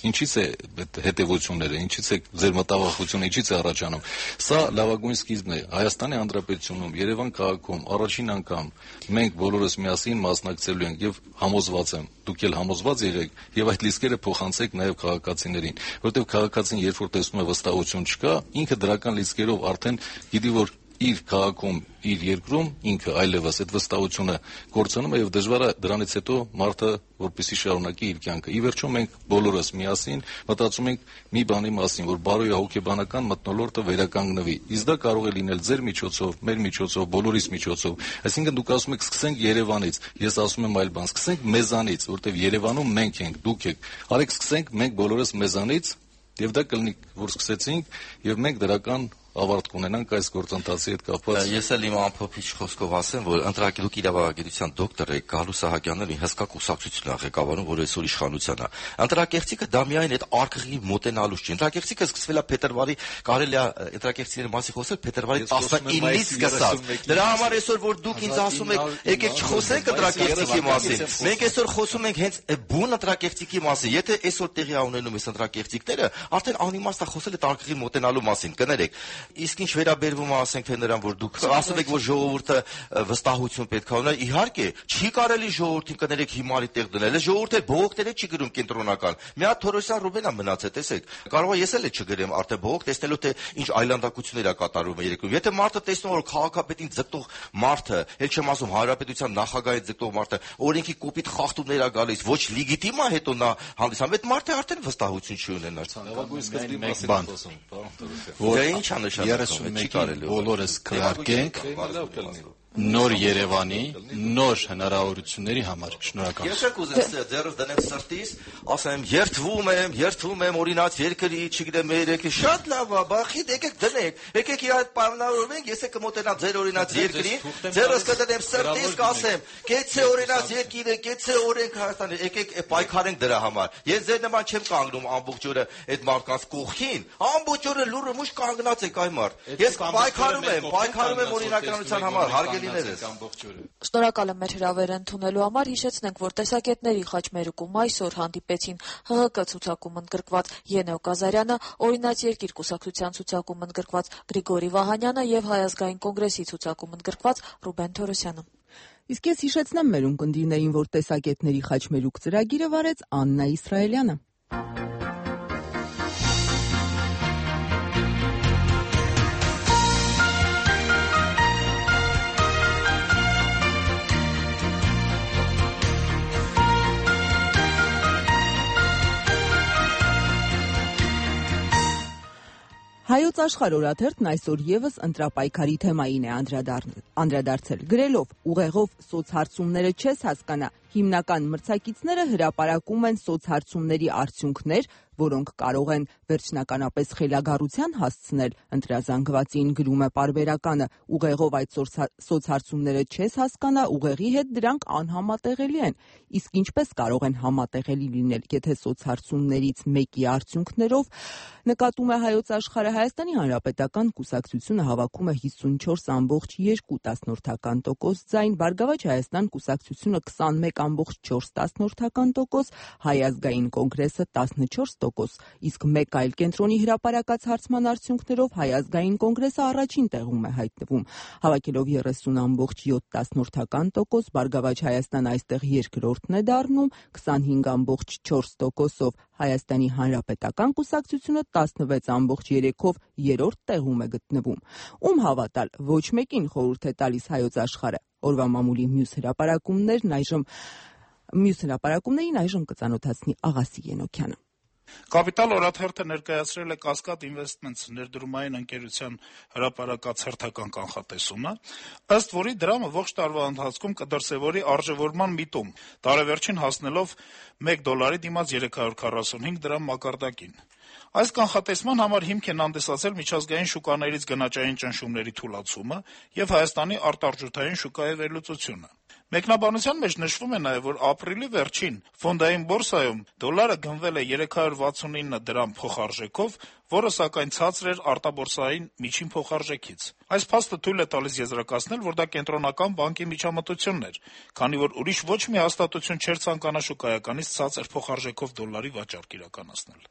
Ինչից է հետևությունները, ինչից է ձեր մտավախությունը, ինչից է առաջանում։ Սա լավագույն սկիզբն է Հայաստանի Հանրապետությունում, Երևան քաղաքում առաջին անգամ մենք բոլորս միասին մասնակցելու ենք եւ համոզված եմ, դուք էլ համոզված եղեք եւ այդ լիստերը փոխանցեք նաեւ քաղաքացիներին, որովհետեւ քաղաքացին երբ որ տեսնում է վստահություն չկա, ինքը դրական լիստերով արդեն գիտի, որ իր քաղաքում, իր երկրում ինքը այլևս այդ վստահությունը կորցնում է եւ դժվար է դրանից հետո մարդը որպեսզի շարունակի իր կյանքը։ Ի վերջո մենք բոլորս միասին մտածում ենք մի բանի մասին, որ բարոյա հոգեբանական մթնոլորտը վերականգնվի։ Իսկ դա կարող է լինել ձեր միջոցով, մեր միջոցով, բոլորիս միջոցով։ Այսինքն դուք ասում եք սկսենք Երևանից, ես ասում եմ այլ բան, սկսենք մեզանից, որտեղ Երևանում մենք ենք, դուք եք։ Արեք սկսենք մենք բոլորս մեզանից եւ դա կլինի, որ սկսեցինք եւ մենք դրական ավարտ կունենանք այս գործընթացի հետ կապված։ Ես էլ իմ ամփոփիչ խոսքով ասեմ, որ ընտրակելուկ իրավագիտության դոկտոր է Գալու Սահակյանն հսկա կուսակցություն է ղեկավարում, որ այսօր իշխանության է։ Ընտրակեղծիքը դա միայն այդ արկղի մոտենալուց չի։ Ընտրակեղծիքը սկսվել է փետրվարի, կարելի է ընտրակեղծիների մասին խոսել փետրվարի 19-ից սկսած։ Դրա համար այսօր որ դուք ինձ ասում եք, եկեք չխոսենք ընտրակեղծիքի մասին։ Մենք այսօր խոսում ենք հենց բուն ընտրակեղծիքի մասին։ Եթե այսօր տեղի ունենում է ընտրակեղծիքները, արդեն անիմաստ է խոսել այդ արկղի մոտենալու մասին։ Կներեք, իսկ ինչ վերաբերվում է, ասենք թե նրան, որ դուք ասում եք, որ ժողովուրդը վստահություն պետք է ունենա, իհարկե, չի կարելի ժողովրդին կներեք հիմարի տեղ դնել։ Ժողովուրդը բողոքները չի գրում կենտրոնական։ Մի հատ Թորոսյան Ռուբենը մնացել, տեսեք։ Կարող է ես էլ չգրեմ արդեն բողոք տեսնելով թե ինչ այլանդակություններ է կատարվում երկրում։ Եթե մարդը տեսնում որ քաղաքապետին ձգտող մարդը, ել չեմ ասում հանրապետության նախագահի ձգտող մարդը, օրենքի կոպիտ խախտումներ է գալիս, ոչ լեգիտիմ է հետո նա հանդիսանում, այդ մարդը արդեն վստահություն չի ունենա։ Լավագույն սկզբի մասին խոսում, որ ինչ 31-ին բոլորս քվեարկենք նոր Երևանի, նոր հնարավորությունների համար։ Շնորհակալ եմ։ Ես եք ուզեմ ձեռս դնեմ սրտիս, ասեմ երթվում եմ օրինաց երկրի, չգիտեմ, երեքի շատ լավ է, բախի եկեք դնենք, եկեք իր այդ պայմանավորվենք, ես եք կմոտենամ ձեր օրինաց երկրին, ձեռս կդնեմ սրտիս կասեմ, կեցե օրինաց երկիրը, կեցե օրենք Հայաստանը, եկեք պայքարենք դրա համար։ Ես ձեր նման չեմ կանգնում ամբողջ օրը այդ մարդկանց կողքին, ամբողջ օրը լուրը մուշ կանգնած եք այ մարդ։ Ես պայքարում եմ օրինականության համար, Շնորհակալ եմ մեր հրավերը ընդունելու համար։ Հիշեցնենք, որ տեսակետների խաչմերուկում այսօր հանդիպեցին ՀՀԿ ցուցակում ընդգրկված Ենո Կազարյանը, Օրինաց երկիր կուսակցության ցուցակում ընդգրկված Գրիգորի Վահանյանը եւ Հայ ազգային կոնգրեսի ցուցակում ընդգրկված Ռուբեն Թորոսյանը։ Իսկ ես հիշեցնեմ մեր ունկնդիրներին, որ տեսակետների խաչմերուկ ծրագիրը վարեց Աննա Իսրայելյանը։ Հայոց աշխարհ օրաթերթն այսօր եւս ընտրապայքարի թեմային է անդրադարձել, գրելով ուղեղով սոցհարցումները չես հասկանա, հիմնական մրցակիցները հրապարակում են սոցհարցումների արդյունքներ, որոնք կարող են վերջնականապես խելագարության հասցնել, ընտրազանգվածին գրում է պարբերականը, ուղեղով այդ սոցհարցումները չես հասկանա, ուղեղի հետ դրանք անհամատեղելի են, իսկ ինչպես կարող են համատեղելի լինել, եթե սոցհարցումներից մեկի արդյունքներով, նկատում է Հայոց աշխարհը, Հայաստանի Հանրապետական կուսակցությունը հավաքում է 54.2% ձայն, Բարգավաճ Հայաստան կուսակցությունը 21.4%, Հայ ազգային կոնգրեսը 14%, իսկ մեկ այլ կենտրոնի հրապարակած հարցման արդյունքներով Հայ ազգային կոնգրեսը առաջին տեղում է հայտնվում, հավաքելով 30.7%, Բարգավաճ Հայաստան այստեղ երկրորդն է դառնում 25.4%-ով, Հայաստանի Հանրապետական կուսակցությունը 16.3%-ով երրորդ տեղում է գտնվում։ Ում հավատալ, ոչ մեկին խորհուրդ է տալիս Հայոց աշխարհը։ Օրվա մամուլի մյուս հրապարակումներին այժմ կծանոթացնի Աղասի Ենոքյանը։ Կապիտալ օրաթերթը ներկայացրել է Կասկադ Investments ներդրումային ընկերության հրապարակած հերթական կանխատեսումը, ըստ որի դրամը ողջ տարվա ընթացքում կդրսևորի արժեվորման միտում, տարեվերջին հասնելով $1 դիմաց 345 դրամ մակարդակին։ Այս կանխատեսման համար հիմք են հանդիսացել միջազգային շուկաներից գնաճային ճնշումների թուլացումը եւ Հայաստանի արտարժութային շուկայի վերլուծությունը։ Մեկնաբանության մեջ նշվում է նաև, որ ապրիլի վերջին ֆոնդային բորսայում դոլարը գնվել է 369 դրամ փոխարժեքով, որը սակայն ցածր էր արտաբորսային միջին փոխարժեքից։ Այս փաստը թույլ է տալիս եզրակացնել, որ դա կենտրոնական բանկի միջամտությունն էր, քանի որ ուրիշ ոչ մի հաստատություն չէր ցանկանա շուկայականից ցածր փոխարժեքով դոլարի վաճառք իրականացնել։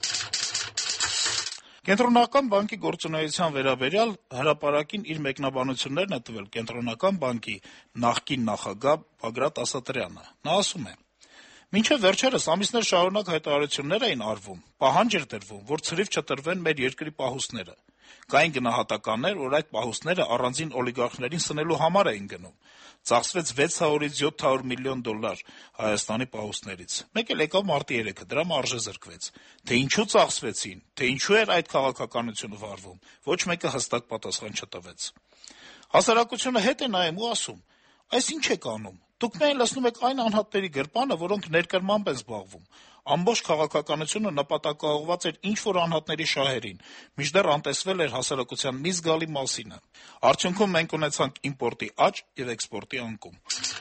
Կենտրոնական բանկի գործունեության վերաբերյալ հրապարակին իր մեկնաբանություններն է տվել Կենտրոնական բանկի նախկին նախագահ Բագրատ Ասատրյանը։ Նա ասում է. «Մինչև վերջերս ամիսներ շարունակ հայտարարություններ էին արվում, պահանջ էր դրվում, որ ցրիվ չտրվեն մեր երկրի պահուստները։ Կային գնահատականներ, որ այդ պահուստները առանձին օլիգարխներին սնելու համար էին գնում։ Ծախսվեց 600-ից 700 միլիոն դոլար Հայաստանի պահուստներից։ Մեկ էլ եկավ մարտի 3-ը, դրա մարժը զրկվեց։ Թե ինչու ծախսվեցին, թե ինչու էր այդ քաղաքականությունը վարվում, ոչ մեկը հստակ պատասխան չտվեց։ Հասարակությունը հետ է նայում ու ասում. այս ինչ եք անում։ Դուք միայն լցնում եք այն անհատների գրպանը, որոնք ներկրմամբ են զբաղվում։ Ամբողջ քաղաքականությունը նպատակաուղղված էր ինչ-որ անհատների շահերին, մինչդեռ անտեսվել էր հասարակության մի զգալի մասինը։ Արդյունքում մենք ունեցանք իմպորտի աճ եւ էքսպորտի անկում»։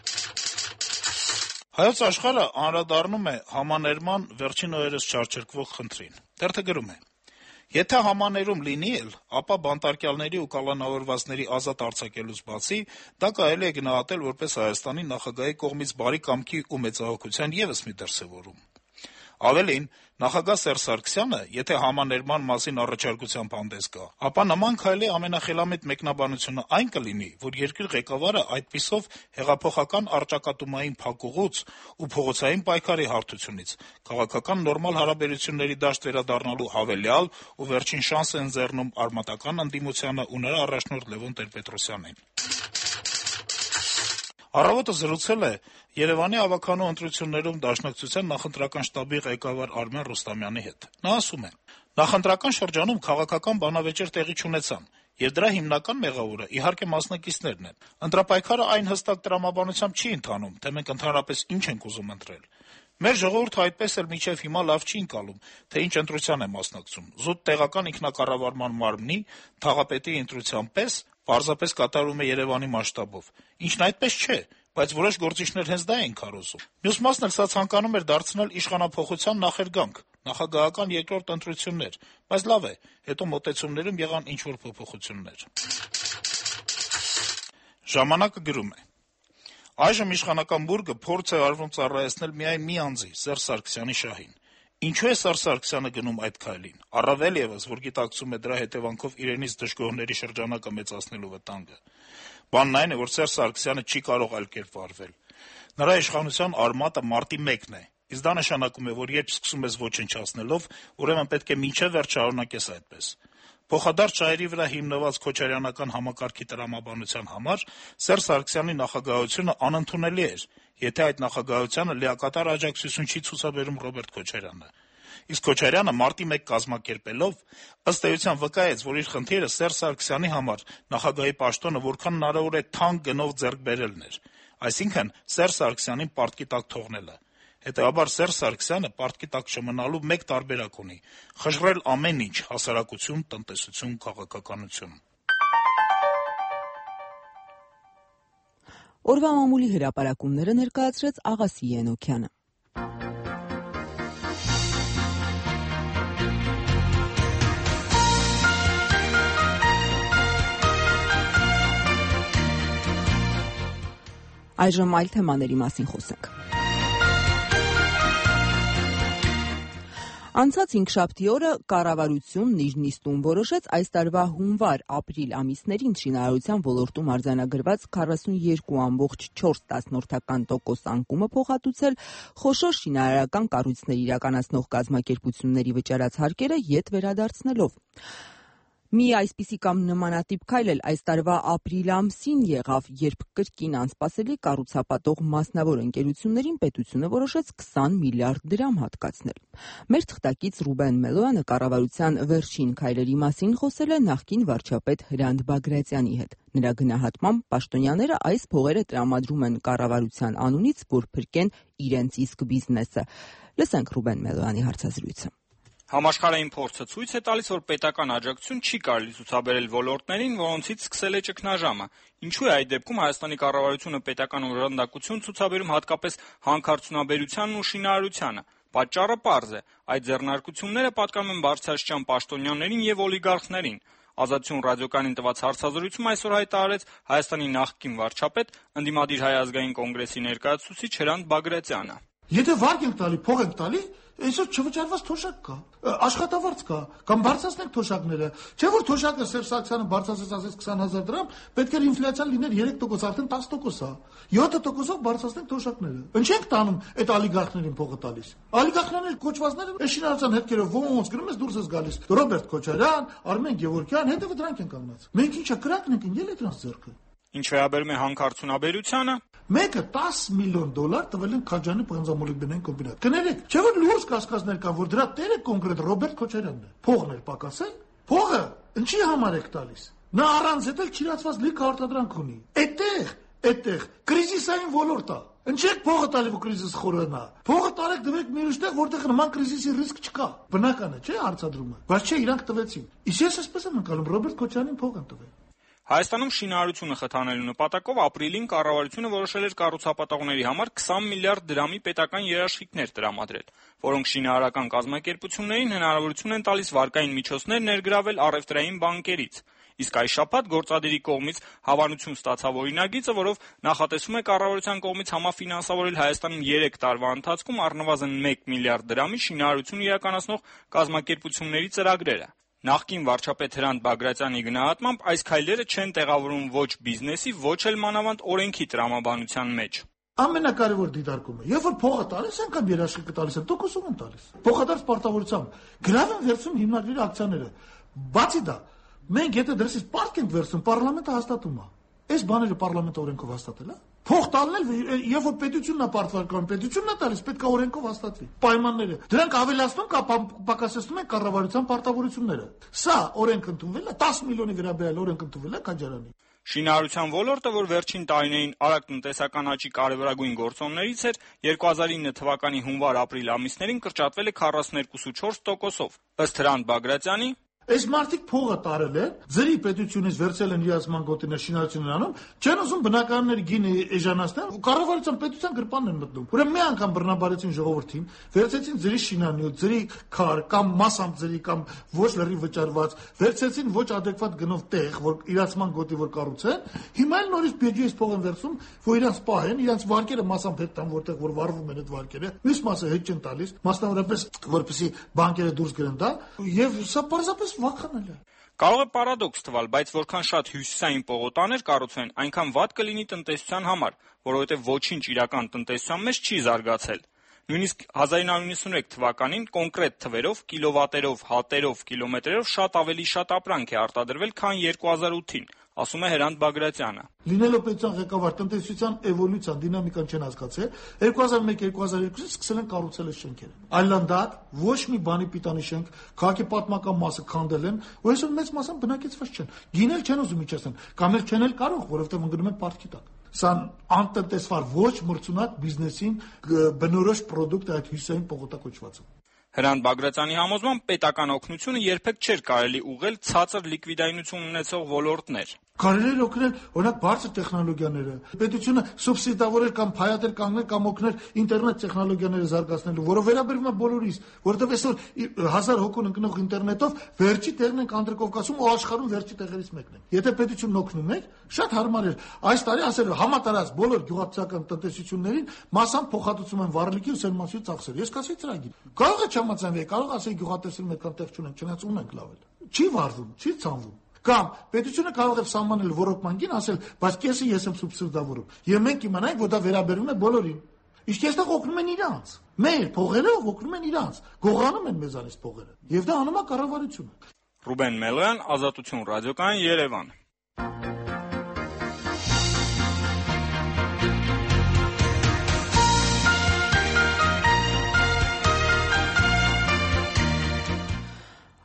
Հայոց Աշխարհը անդրադառնում է համաներման վերջին օրերս չարչարկվող խնդրին։ Թերթը գրում է. «Եթե համաներում լինի էլ, ապա բանտարկյալների ու կալանավորվածների ազատ արձակելուց բացի, դա կարելի է գնահատել որպես Հայաստանի նախագահի կողմից բարի կամքի ու մեծահոգության ևս մի դրսևորում։ Ավելին, նախագահ Սերժ Սարգսյանը, եթե համաներման մասին առաջարկությամբ հանդես գա, ապա նման քայլի ամենախելամիտ մեկնաբանությունը այն կլինի, որ երկրի ղեկավարը այդպիսով հեղափոխական առճակատումային փակուղուց ու փողոցային պայքարի հարթությունից քաղաքական նորմալ հարաբերությունների դաշտ վերադառնալու հավելյալ ու վերջին շանս է ընձեռնում արմատական ընդդիմությանը ու նրա առաջնորդ Լևոն Տեր-Պետրոսյանին»։ Առավոտը զրուցել է Երևանի ավագանու ընտրություններում Դաշնակցության նախընտրական շտաբի ղեկավար Արմեն Ռուստամյանի հետ։ Նա ասում է. «Նախընտրական շրջանում քաղաքական բանավեճեր տեղի չունեցան, եւ դրա հիմնական մեղավորը իհարկե մասնակիցներն են։ Ընտրապայքարը այն հստակ տրամաբանությամբ չի ընթանում, թե մենք ընդհանրապես ինչ ենք ուզում ընտրել։ Մեր ժողովուրդը այդպես էլ մինչև հիմա լավ չի ընկալում, թե ինչ ընտրության է մասնակցում՝ զուտ տեղական ինքնակառավարման մարմնի, թաղապետի ընտրության պես, պարզապես կատարում է Երևանի մասշտաբով, ինչն այդպես չէ, բայց որոշ գործիչներ հենց դա են քարոզում։ Մյուս մասն էլ սա ցանկանում էր դարձնել իշխանափոխության նախերգանք, նախագահական երկրորդ ընտրություններ, բայց լավ է, հետո մոտեցումներում եղան ինչ-որ փոփոխություններ»։ Ժամանակը գրում է. «Այժմ իշխանական բուրգը փորձ է արվում ծառայեցնել միայն մի անձի՝ Սերժ Սարգսյանի շահին։ Ինչու է Սերժ Սարգսյանը գնում այդ քայլին, առավել ևս, որ գիտակցում է դրա հետևանքով իրենից դժգոհների շրջանակը մեծացնելու վտանգը։ Բանն այն է, որ Սերժ Սարգսյանը չի կարող այլ կերպ վարվել։ Նրա իշխանության արմատը մարտի 1-ն է, իսկ դա նշանակում է, որ երբ սկսում ես ոչնչացնելով, ուրեմն պետք է մինչև վերջ շարունակես այդպես։ Փոխադարձ շահերի վրա հիմնված քոչարյանական համակարգի տրամաբանության համար Սերժ Սարգսյանի նախագահությունը անընդունելի էր, եթե այդ նախագահությանը լիակատար աջակցություն չի ցուցաբերում Ռոբերտ Քոչարյանը։ Իսկ Քոչարյանը մարտի 1 կազմակերպելով, ըստ էության վկայեց, որ իր խնդիրը Սերժ Սարգսյանի համար նախագահի պաշտոնը որքան հնարավոր է թանկ գնով ձեռք բերելն էր, այսինքն Սերժ Սարգսյանին պարտքի տակ թողնելը։ Հետեւաբար Սերժ Սարգսյանը պարտքի տակ չմնալու մեկ տարբերակ ունի՝ խժռել ամեն ինչ՝ հասարակություն, տնտեսություն, քաղաքականություն»։ Օրվա մամուլի հրապարակումները ներկայացրեց Աղասի Ենոքյանը։ Այժմ այլ թեմաների մասին խոսենք։ Անցած հինգշաբթի օրը կառավարությունն իր նիստում որոշեց այս տարվա հունվար-ապրիլ ամիսներին շինարարության ոլորտում արձանագրված 42.4% անկումը փոխհատուցել խոշոր շինարարական կառույցներ իրականացնող կազմակերպությունների վճարած հարկերը ետ վերադարձնելով։ Մի այսպիսի կամ նմանատիպ քայլ էլ այս տարվա ապրիլ ամսին եղավ, երբ կրկին անսպասելի կառուցապատող մասնավոր ընկերություններին պետությունը որոշեց 20 միլիարդ դրամ հատկացնել։ Մեր թղթակից Ռուբեն Մելոյանը կառավարության վերջին քայլերի մասին խոսել է նախկին վարչապետ Հրանտ Բագրատյանի հետ։ Նրա գնահատմամբ պաշտոնյաները այս փողերը տրամադրում են կառավարության անունից, որ փրկեն իրենց իսկ բիզնեսը։ Լսենք Ռուբեն Մելոյանի հարցազրույցը։ Համաշխարհային փորձը ցույց է տալիս, որ պետական աջակցություն չի կարելի ցուցաբերել ոլորտներին, որոնցից սկսել է ճգնաժամը։ Ինչու է այդ դեպքում Հայաստանի կառավարությունը պետական օժանդակություն ցուցաբերում հատկապես հանքարդյունաբերությանն ու շինարարությանը։ Պատճառը պարզ է. այդ ձեռնարկությունները պատկանում են բարձրաստիճան պաշտոնյաներին եւ օլիգարխներին։ Ազատություն ռադիոկայանին տված հարցազրույցում այսօր հայտարարեց Հայաստանի նախկին վարչապետ, ընդդիմադիր Հայ ազգային կոնգրեսի ներկայացուցիչ Հրանտ Բագրատյանը։ Եթե վարկ ենք տալի, փող ենք տալի, այսօր չվճարված թոշակ կա, աշխատավարձ կա, կամ բարձրացնենք թոշակները։ Չէ՞ որ թոշակը Սերժ Սարգսյանը բարձրացրեց ասես 20,000 դրամ, պետք է ինֆլյացիան լիներ 3%, արդեն 10% է։ 7%-ով բարձրացնենք թոշակները։ Ինչ ենք տանում այդ օլիգարխներին փողը տալիս։ Օլիգարխները կոչվածները շինարարության հետքերով ոնց գնում ես դուրս ես գալիս։ Ռոբերտ Քոչարյան, Արմեն Գևորգյան, հետևը դրանք են կանգնած։ Մենք ինչա կրակն ենք ընկել դրանց ձեռքը։ Ինչ վերաբերում է հանքարդյունաբերությանը, մեկը $10 միլիոն տվել են Քաջանի պղնձամոլիբդենային կոմբինատ։ Կներեք, չէ՞ որ լուրջ կասկածներ կա, որ դրա տերը կոնկրետ Ռոբերտ Քոչարյանն է։ Փողն էր պակասել։ Փողը ինչի համար եք տալիս։ Նա առանց հետել չիրացված լիքը արտադրանք ունի։ Այդտեղ կրիզիսային ոլորտ է։ Ինչի՞ եք փողը տալի, որ կրիզիս խորանա։ Փողը տարեք դվեք մի ուրիշտեղ, որտեղ նման կրիզիսի ռիսկ չկա։ Բնական է, չէ՞ հարցադրումը։ Բայց չէ, իրանք տվեցին։ Իսկ ես այսպես եմ ընկալում, Ռոբերտ Քոչարյանին փող են տվել։ Հայաստանում շինարարությունը խթանելու նպատակով ապրիլին կառավարությունը որոշել էր կառուցապատողների համար 20 միլիարդ դրամի պետական երաշխիքներ տրամադրել, որոնք շինարարական կազմակերպություններին հնարավորություն են տալիս վարկային միջոցներ ներգրավել առևտրային բանկերից։ Իսկ այս շաբաթ գործադիրի կողմից հավանություն ստացավ օրինագիծը, որով նախատեսվում է կառավարության կողմից համաֆինանսավորել Հայաստանում 3 տարվա ընթացքում առնվազն 1 միլիարդ դրամի շինարարություն իրականացնող կազմակերպությունների ծրագրերը։ Նախկին վարչապետ Հրանտ Բագրատյանի գնահատմամբ այս քայլերը չեն տեղավորվում ոչ բիզնեսի, ոչ էլ մանավանդ օրենքի տրամաբանության մեջ։ Ամենակարևոր դիտարկումը, երբ որ փողը տալիս են կամ երաշխիքը տալիս են, տոկոսով են տալիս։ Փոխադարձ պարտավորությամբ գրավ են վերցում հիմնադրի ակցիաները։ Բացի դա, մենք եթե դրսից պարտք ենք վերցնում, պարլամենտը հաստատում է։ Այս բաները պարլամենտը օրենքով հաստատել է։ Փող տալնել, երբ որ պետությունն է պարտվարկանում, պետությունն է տալիս, պետք է օրենքով հաստատվի։ Պայմանները։ Դրանք ավելացնում կամ պակասեցնում են կառավարության պարտավորությունները։ Սա օրենք ընդունվել է, 10 միլիոնի վերաբերյալ օրենք ընդունվել է Քաջարյանի։ Շինարարության ոլորտը, որ վերջին տարիներին արագ տնտեսական աճի կարևորագույն գործոններից էր, 2009 թվականի հունվար-ապրիլ ամիսներին կրճատվել է 42.4%-ով։ Ըստ Հրանտ Բագրատյանի, այս մարդիկ փողը տարել են, ձրի պետությունից վերցել են իրաց մանկոտիներ շինարարությունն անում, չեն ուզում բնակարանների գինը էժանացնել, կառավարության պետության գրպանն են մտնում։ Ուրեմն մի անգամ բռնաբարեցին ժողովրդին, վերցեցին ձրի շինանյութ, ձրի քար կամ մասամբ ձրի կամ ոչ լրիվ վճարված, վերցեցին ոչ adekvat գնով տեղ, որ իրացման գոտի որ կառուցեն, հիմա էլ նորից բյուջեից փող են վերցում, որ իրանց պահեն, իրանց վարկերը մասամբ հետ տան, որտեղ որ վառվում են այդ վարկերը, մյուս մասը հետ չեն տալիս, մասնավորապես որպեսզի բանկերը դուրս գրեն դա, եւ սա պարզապես վախենալ է։ Կարող է պարադոքս թվալ, բայց որքան շատ հյուսիսային պողոտաներ կառուցվեն, այնքան վատ կլինի տնտեսության համար, որովհետև ոչինչ իրական տնտեսության մեջ չի զարգացել։ Նույնիսկ 1993 թվականին կոնկրետ թվերով, կիլովատերով, հատերով, կիլոմետրերով շատ ավելի շատ ապրանք է արտադրվել, քան 2008-ին, ասում է Հրանտ Բագրատյանը։ Լինելով պետության ղեկավար, տնտեսության էվոլյուցիան, դինամիկան չեն հասկացել, 2001-2002-ից սկսել են կառուցել այս շենքերը։ Այլանդակ ոչ մի բանի պիտանի շենք, քաղաքի պատմական մասը քանդել են, ու այսօր մեծ մասամբ բնակեցված չեն։ Գինել չեն ուզում միջացնել, կամ էլ չեն էլ կարող, որովհետև ընկնում են պարտքի տակ։ Սա անտնտեսվար ոչ մրցունակ բիզնեսին բնորոշ պրոդուկտ է այդ հյուսային պողոտակոչվածը։ Հրանտ Բագրատյանի համոզմամբ պետական օգնությունը երբեք չէր կարելի ուղղել ցածր լիկվիդայնություն ունեցող ոլորտներ։ Կարելի է օգնել, օրինակ, բարձր տեխնոլոգիաները։ Պետությունը սուբսիդավորել կամ փայատել կանգնել կամ օգնել ինտերնետ տեխնոլոգիաները զարգացնելու, որը վերաբերում է բոլորիս, որովհետև այսօր 1000 հոգուն ընկնող ինտերնետով վերջի տեղն ենք Անդրկովկասում ու աշխարհում վերջի տեղերից մեկն ենք։ Եթե պետությունն օգնում է, շատ հարմար է։ Այս տարի ասել համատարած բոլոր գյուղատնտեսական տնտեսություններին մասամբ փոխհատուցում են վառելիքի ու սերմացուի ծախսեր։ Ես կասեի ծրագիր։ Կարող է չհամաձայնվի, կարող ասեի գյուղատնտեսությունում այդքան տեղ չունենք, չնայած ունենք լավ էլ։ Չի վառվում, չի ցանվում։ Կամ պետությունը կարող է սահմանել ռոռոկման գին, ասել, բայց կեսը ես եմ սուբսիդավորում։ Եվ մենք իմանանք, որ դա վերաբերում է բոլորին։ Իսկ այստեղ օգնում են իրանց։ Մեր փողերով օգնում են իրանց։ Գողանում են մեզանից փողերը։ Եվ դա անում է կառավարությունը։ Ռուբեն Մելոյան, Ազատություն ռադիոկայան, Երևան։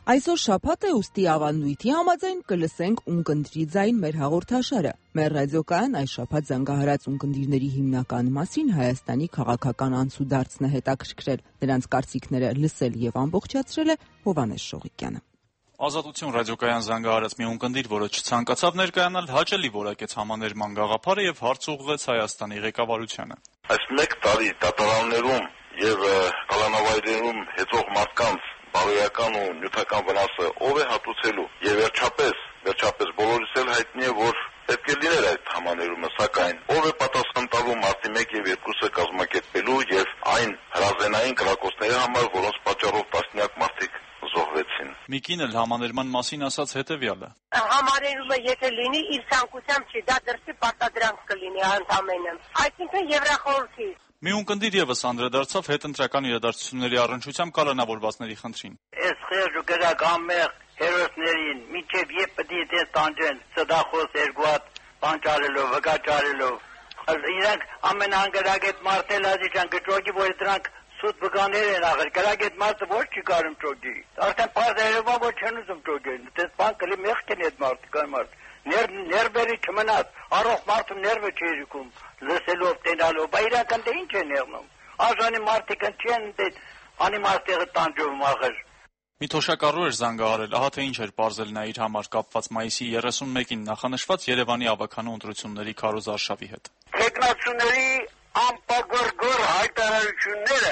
Այսօր շաբաթ է, ուստի ավանդույթի համաձայն կլսենք ունկնդրի ձայն մեր հաղորդաշարը։ Մեր ռադիոկայան այս շաբաթ զանգահարած ունկնդիրների հիմնական մասին Հայաստանի քաղաքական անցուդարձն է հետաքրքրել։ Նրանց կարծիքները լսել եւ ամբողջացրել է Հովհաննես Շողիկյանը։ Ազատություն ռադիոկայան զանգահարած մի ունկնդիր, որը չցանկացավ ներկայանալ, հաճելի որակեց համաներման գաղափարը եւ հարց ուղղեց Հայաստանի ղեկավարությանը։ Այս մեկ տարի դատարաններում եւ կալանավայրերում հետող մարդկանց բարոյական ու նյութական վնասը ով է հատուցելու եւ վերջապես բոլորիս էլ հայտնի է, որ պետք է լիներ այդ համաներումը, սակայն ով է պատասխան տալու մարտի 1 եւ 2-ը կազմակերպելու եւ այն հրազենային կրակոցների համար, որոնց պատճառով տասնյակ մարդիկ զոհվեցին։ Միկին էլ համաներման մասին ասաց հետևյալը. Համաներումը եթե լինի, իր ցանկությամբ չի, դա դրսի պարտադրանք կլինի ընդամենը։ Այսինքն Եվրախորհրդի։ Մի ունկնդիր եւս անդրադարձավ հետընտրական իրադարձությունների առնչությամբ կալանավորվածների խնդրին։ Այս խեղճ ու գրակ ամեղ հերոսներին մինչև երբ պետք է տանջեն սդախոս երկու հատ բանջարելով, վկաճարելով։ Իրանք ամենաանգրագետ մարդել ազիջան գճոգի, որ դրանք սուտ բգաներ են աղր, գրագետ մարդը ոչ չի կարում ճոգի։ Արդեն պարդերովա ոչ չեն ուզում ճոգեն, դες բան կլի մեղք են այդ մարդը, կան մարդ։ Ներբերի չմնաց, առող մարդը ներվը չի իրիկում, լսելով, տենալով, բա իրական դե ինչ են եղնում։ Աժանի մարդիկ չեն դետ, անի մարդեղը տանջում աղր։ Մի թոշակառու էր զանգահարել, ահա թե ինչ էր պարզել նա իր համար կապված մայիսի 31-ին նախանշված Երևանի ավականու ընտրությունների քարոզարշավի հետ։ Տեխնացուների անպագորգոր հայտարարությունները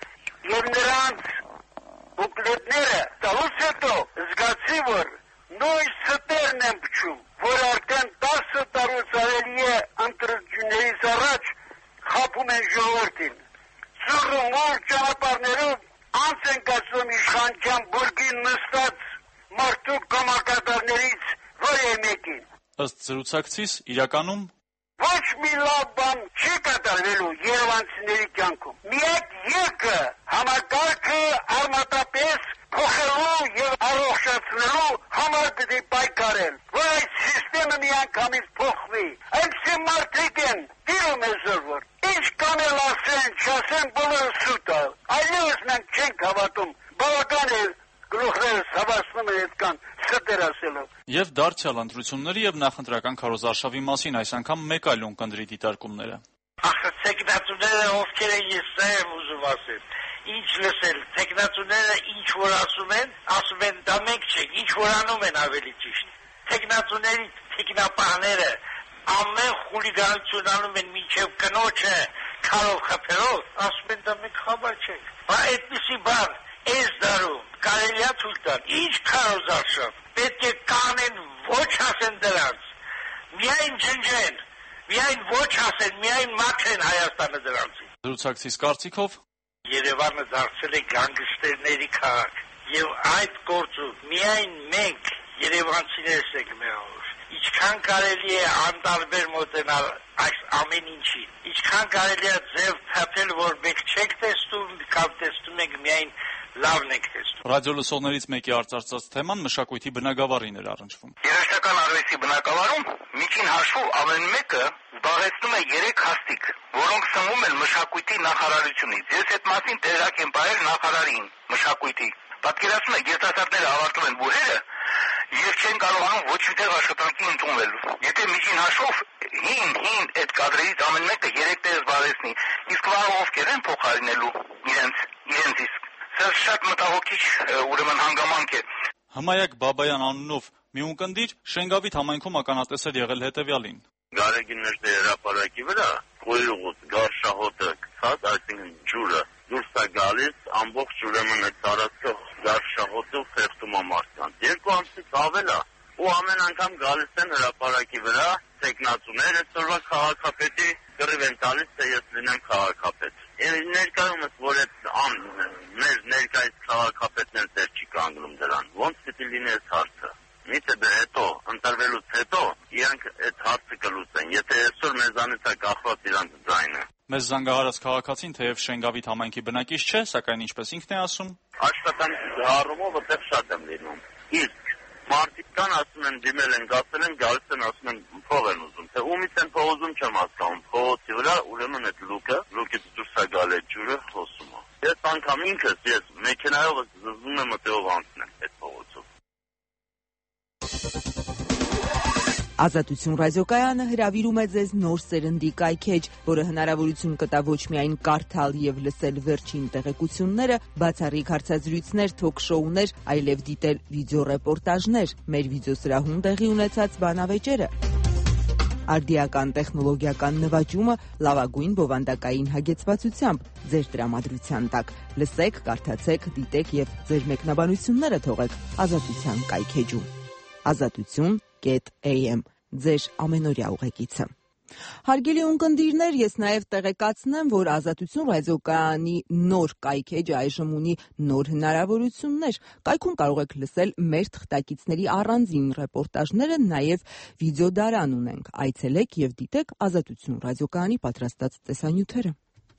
եւ նրանց բուկլետները տալուց հետո զգացի, որ նույն ստերն եմ փչում, որ արդեն 10 տարուց ավելի է ընտրություններից առաջ խափում են ժողովրդին։ Սուրումոր ճանապարհներով անց են կացվում իշխանության բուրգին նստած մարդու կամակատարներից որևէ մեկին։ Ըստ զրուցակցիս իրականում ոչ մի լավ բան չի կատարվելու երևանցիների կյանքում։ Միակ եկը համակարգը արմատապես փոխելու եւ առողջացնելու համար պետք է պայքարել, որ այդ սիստեմը միանգամից փոխվի։ Այնպիսի մարդիկ են դիրում է զորվոր։ Ինչ կանել ասեն, չասեն, բոլորը սուտ է։ Այլևս մենք չենք հավատում։ Բավական է գլուխներս հավասնում են այդքան ստեր ասելով։ Եվ դարձյալ ընտրությունների եւ նախընտրական քարոզարշավի մասին այս անգամ մեկ այլ ունկնդրի դիտարկումները։ Տեխնացուները ովքեր են, ես սա եմ ուզում ասել։ Ինչ լսել, տեխնացուները ինչ որ ասում են դա մենք չենք, ինչ որ անում են ավելի ճիշտ։ Տեխնացուների տեխնապահները ամեն խուլիգանություն անում են մինչև կնոջը քարով խփելով, ասում են դա մենք խաբար չենք։ Բա այդպիսի բան այս դարում կարելի է թույլ տալ։ Ինչ քարոզարշավ։ Պետք է կանեն, ոչ ասեն դրանց։ Միայն ջնջեն, միայն ոչ ասեն, միայն մաքրեն Հայաստանը դրանցից։ Զրուցակցիս կարծիքով Երևանը դարձել է գանգստերների քաղաք, եւ այդ գործը միայն մենք երևանցիներս ենք մեղավոր։ Ինչքան կարելի է անտարբեր մոտենալ այս ամեն ինչին։ Ինչքան կարելի է ձև թափել, որ մենք չենք տեսնում, կամ տեսնում ենք միայն լավն եք տեսնում։ Ռադիո լսողներից մեկի արծարծած թեման մշակույթի բնագավառին էր առնչվում։ Երաժշտական արվեստի բնակավարում միջին հաշվով ամեն մեկը զբաղեցնում է 3 հաստիկ, որոնք սնվում են մշակույթի նախարարությունից։ Ես այդ մասին տեղակ եմ պահել նախարարին մշակույթի։ Պատկերացնում եք, երիտասարդները ավարտում են բուհերը եւ չեն կարողանում ոչ մի տեղ աշխատանքի ընդունվել։ Եթե միջին հաշվով հին այդ կադրերից ամեն մեկը 3 տեղ զբաղեցնի, իսկ վաղ ովքեր են փոխարինելու իրենց իսկ։ Սա շատ մտահոգիչ ուրեմն հանգամանք է։ Հմայակ Բաբայան անունով մի ունկնդիր Շենգավիթ համայնքում ականատես էր եղել հետևյալին։ Գարեգիններ հրապարակի վրա կոյրուղուց գարշահոտը գցած, այսինքն ջուրը դուրս է գալիս, ամբողջ ուրեմն այդ տարածքը գարշահոտով խեղդում է մարդկանց։ 2 ամսից ավել է, ու ամեն անգամ գալիս են հրապարակի վրա տեխնացուները, այսօրվա քաղաքապետի կռիվ են տալիս, թե ես լինեմ քաղաքապետ։ Ներկայումս որ այդ մեր ներկայիս քաղաքապետն էլ դեր չի կանգնում դրան, ոնց պիտի լինի այս հարցը։ Միթե դե հետո, ընտրվելուց հետո, իրանք այդ հարցը կլուծեն, եթե այսօր մեզանից է կախված իրանք ձայնը։ Մեզ զանգահարած քաղաքացին թեև Շենգավիթ համայնքի բնակիչ չէ, սակայն ինչպես ինքն է ասում, աշխատանքի առումով այդտեղ շատ եմ լինում։ Իսկ մարդիկ կան, ասում են դիմել են, գացել են, գալիս են, ասում են փող են ուզում, թե ումից են փող ուզում չեմ հասկանում, փողոցի վրա ուրեմն այդ լուկից դուրս է գալ այդ ջուրը հոսում է։ Ես անգամ ինքս, ես մեքենայով զզվում եմ մտերով անցնել այդ փողոց։ Ազատություն ռադիոկայանը հրավիրում է ձեզ նոր սերնդի կայքեջ, որը հնարավորություն կտա ոչ միայն կարդալ եւ լսել վերջին տեղեկությունները, բացառիկ հարցազրույցներ, թոք-շոուներ, այլև դիտել վիդեոռեպորտաժներ, մեր վիդեոսրահում տեղի ունեցած բանավեճերը, արդիական տեխնոլոգիական նվաճումը լավագույն բովանդակային հագեցվածությամբ ձեր տրամադրության տակ։ Լսեք, կարդացեք, դիտեք եւ ձեր մեկնաբանությունները թողեք Ազատության կայքեջում։ Azatutun.am ձեր ամենօրյա ուղեկիցը։ Հարգելի ունկնդիրներ, ես նաև տեղեկացնեմ, որ Ազատություն ռադիոկայանի նոր կայքեջը այժմ ունի նոր հնարավորություններ։ Կայքում կարող եք լսել մեր թղթակիցների առանձին ռեպորտաժները, նաև վիդեոդարան ունենք։ Այցելեք եւ դիտեք Ազատություն ռադիոկայանի պատրաստած տեսանյութերը։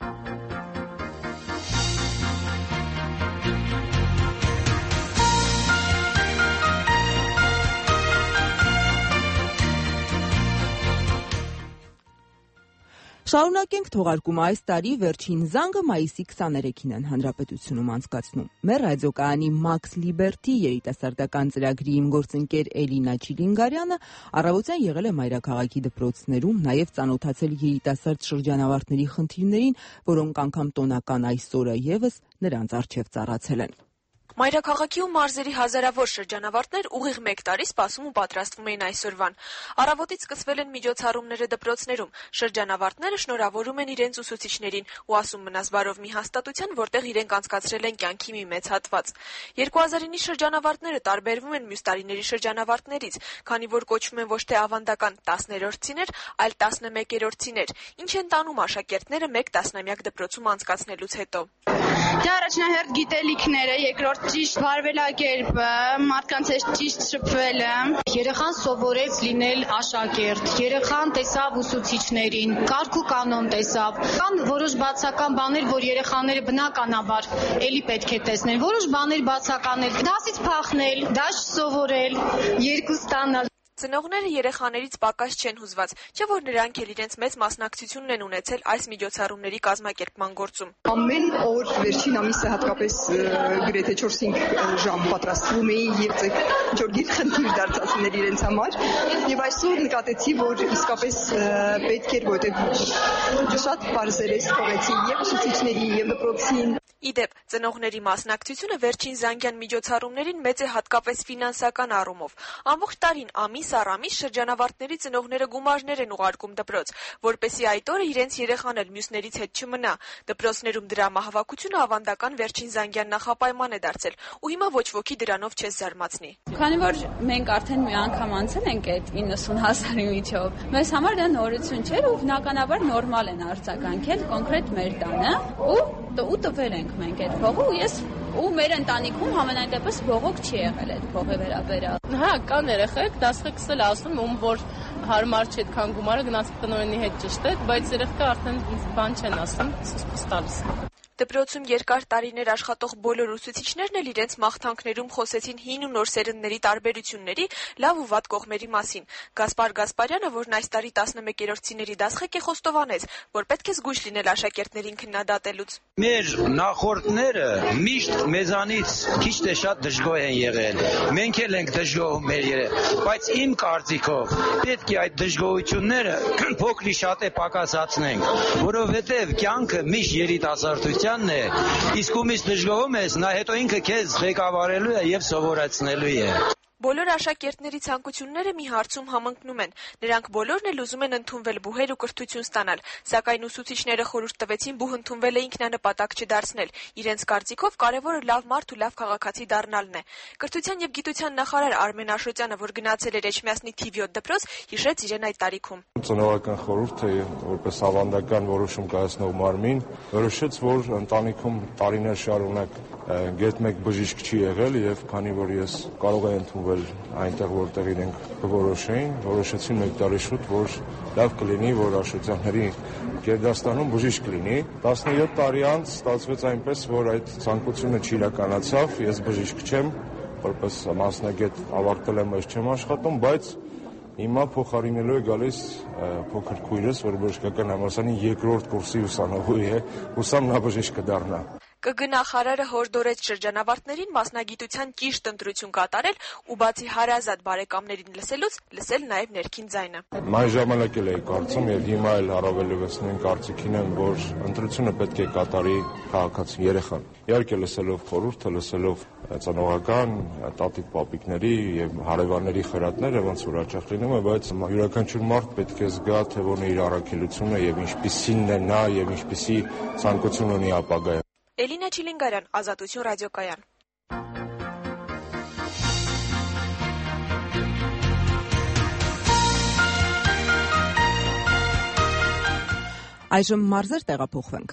Շարունակենք թողարկումը այս տարի վերջին զանգը մայիսի 23-ին են հանրապետությունում անցկացնում։ Մեր ռադիոկայանի Max Liberty երիտասարդական ծրագրի իմ գործընկեր Էլինա Չիլինգարյանը առավոտյան եղել է մայրաքաղաքի դպրոցներում, նաև ծանոթացել երիտասարդ շրջանավարտների խնդիրներին, որոնք անգամ տոնական այս օրը եւս նրանց առջև ծառացել են։ Մայրաքաղաքի ու մարզերի հազարավոր շրջանավարտներ ուղիղ 1 տարի սպասում ու պատրաստվում էին այսօրվան։ Առավոտից սկսվել են միջոցառումները դպրոցներում։ Շրջանավարտները շնորհավորում են իրենց ուսուցիչներին ու ասում մնաս բարով մի հաստատության, որտեղ իրենք անցկացրել են կյանքի մի մեծ հատված։ 2009-ի շրջանավարտները տարբերվում են մյուս տարիների շրջանավարտներից, քանի որ կոչվում են ոչ թե ավանդական 10-րդցիներ, այլ 11-րդցիներ, ինչ են տանում աշակերտները 1 տասնամյակ դպրոցում անցկացնելուց հետո։ Դա առաջնահերթ գիտելիքները, երկրորդ ճիշտ վարվելակերպը, մարդկանց հետ ճիշտ շփվելը։ Երեխան սովորեց լինել աշակերտ, երեխան տեսավ ուսուցիչներին, կարգ ու կանոն տեսավ։ Կան որոշ բացական բաներ, որ երեխաները բնականաբար էլի պետք է տեսնեն, որոշ բաներ բացական են, դասից փախնել, դաշ սովորել, երկու ստանալ։ Ծնողները երեխաներից պակաս չեն հուզված, չէ՞ որ նրանք էլ իրենց մեծ մասնակցությունն են ունեցել այս միջոցառումների կազմակերպման գործում։ Ամեն օր վերջին ամիսը հատկապես գրեթե 4-5 ժամ պատրաստվում էին եւ ինչ-որ գիտխնդիր դարձածներ իրենց համար եւ այսօր նկատեցի, որ իսկապես պետք էր, որտեղ շատ բարձրես թողեցի եւ ուսուցիչներին եւ դպրոցին։ Իդեպ, ծնողների մասնակցությունը վերջին զանգյան միջոցառումներին մեծ է հատկապես ֆինանսական առումով։ Ամբողջ տարին ամիս առ ամիս շրջանավարտների ծնողները գումարներ են ուղարկում դպրոց, որպեսզի այդ օրը իրենց երեխան էլ մյուսներից հետ չմնա։ Դպրոցներում դրամահավաքությունը ավանդական վերջին զանգյան նախապայման է դարձել, ու հիմա ոչ ոքի դրանով չես զարմացնի։ Քանի որ մենք արդեն մի անգամ անցել ենք այդ 90,000-ի միջով, մեզ համար դա նորություն չէր ու բնականաբար նորմալ են արձագանքել կոնկրետ մեր տանը ու տվել ենք մենք այդ փողը ու ես ու մեր ընտանիքում համենայն դեպս բողոք չի եղել այդ փողի վերաբերյալ։ Հա, կան երեխեք, դասղեկս էլ ասում, որ հարմար չէ այդքան գումարը գնացեք տնօրենի հետ ճշտեք, բայց երեխքը արդեն բան չեն ասում, սուս տալիս։ Դպրոցում երկար տարիներ աշխատող բոլոր ուսուցիչներն էլ իրենց մաղթանքներում խոսեցին հին ու նոր սերնդների տարբերությունների, լավ ու վատ կողմերի մասին։ Գասպար Գասպարյանը, որն այս տարի 11-րդցիների դասղեկ է, խոստովանեց, որ պետք է զգույշ լինել աշակերտներին քննադատելուց։ Մեր նախորդները միշտ մեզանից քիչ թե շատ դժգոհ են եղել։ Մենք էլ ենք դժգոհում մեր բայց իմ կարծիքով պետք է այդ դժգոհությունները փոքրի շատ է պակասացնենք, որովհետև կյանքը միշտ երիտասարդության է, իսկ ումից դժգոհում ես, նա հետո ինքը քեզ ղեկավարելու է եւ սովորեցնելու է։ Բոլոր աշակերտների ցանկությունները մի հարցում համընկնում են։ Նրանք բոլորն էլ ուզում են ընդունվել բուհեր ու կրթություն ստանալ, սակայն ուսուցիչները խորհուրդ տվեցին բուհ ընդունվելը ինքնանպատակ չդարձնել։ Իրենց կարծիքով կարևորը լավ մարդ ու լավ քաղաքացի դառնալն է։ Կրթության եւ գիտության նախարար Արմեն Աշոտյանը, որ գնացել էր Էջմիածնի թիվ 7 դպրոց, հիշեց իրեն այդ տարիքում։ Ծնողական խորհուրդը որպես ավանդական որոշում կայացնող մարմին որոշեց, որ ընտանիքում տարիներ շարունակ գետ մեկ բժիշկ չի եղել եւ քանի որ ես կարող եմ ընդունվել այնտեղ որտեղ իրենք կորոշեին, որոշեցին 1 տարի շուտ, որ լավ կլինի, որ Աշոտյանների գերդաստանում բժիշկ լինի։ 17 տարի անց ստացվեց այնպես, որ այդ ցանկությունը չիրականացավ, ես բժիշկ չեմ, որպես մասնագետ ավարտել եմ, ես չեմ աշխատում, բայց հիմա փոխարինելու է գալիս փոքր քույրս, որ բժշկական համալսարանի 2-րդ կուրսի ուսանողի է, հուսամ նա բժիշկ կդառնա։ Կգնախարարը հորդորեց շրջանավարտներին մասնագիտության ճիշտ ընտրություն կատարել ու բացի հարազատ բարեկամներին լսելուց, լսել նաև ներքին ձայնը։ Մայ ժամանակ էլ էի կարծում եւ հիմա էլ առավելևս նույն կարծիքին եմ, որ ընտրությունը պետք է կատարի քաղաքացի երեխան։ Իհարկե լսելով խորհուրդը, լսելով ծնողական, տատիկ պապիկների եւ հարևանների խրատները ոնց որ հաճախ լինում է, բայց յուրաքանչյուր մարդ պետք է զգա, թե որն է իր առաքելությունը եւ ինչպիսին է նա եւ ինչպիսի ցանկություն ունի ապագայում։ Էլինա Չիլինգարյան, Ազատություն ռադիոկայան։ Այժմ մարզեր տեղափոխվենք։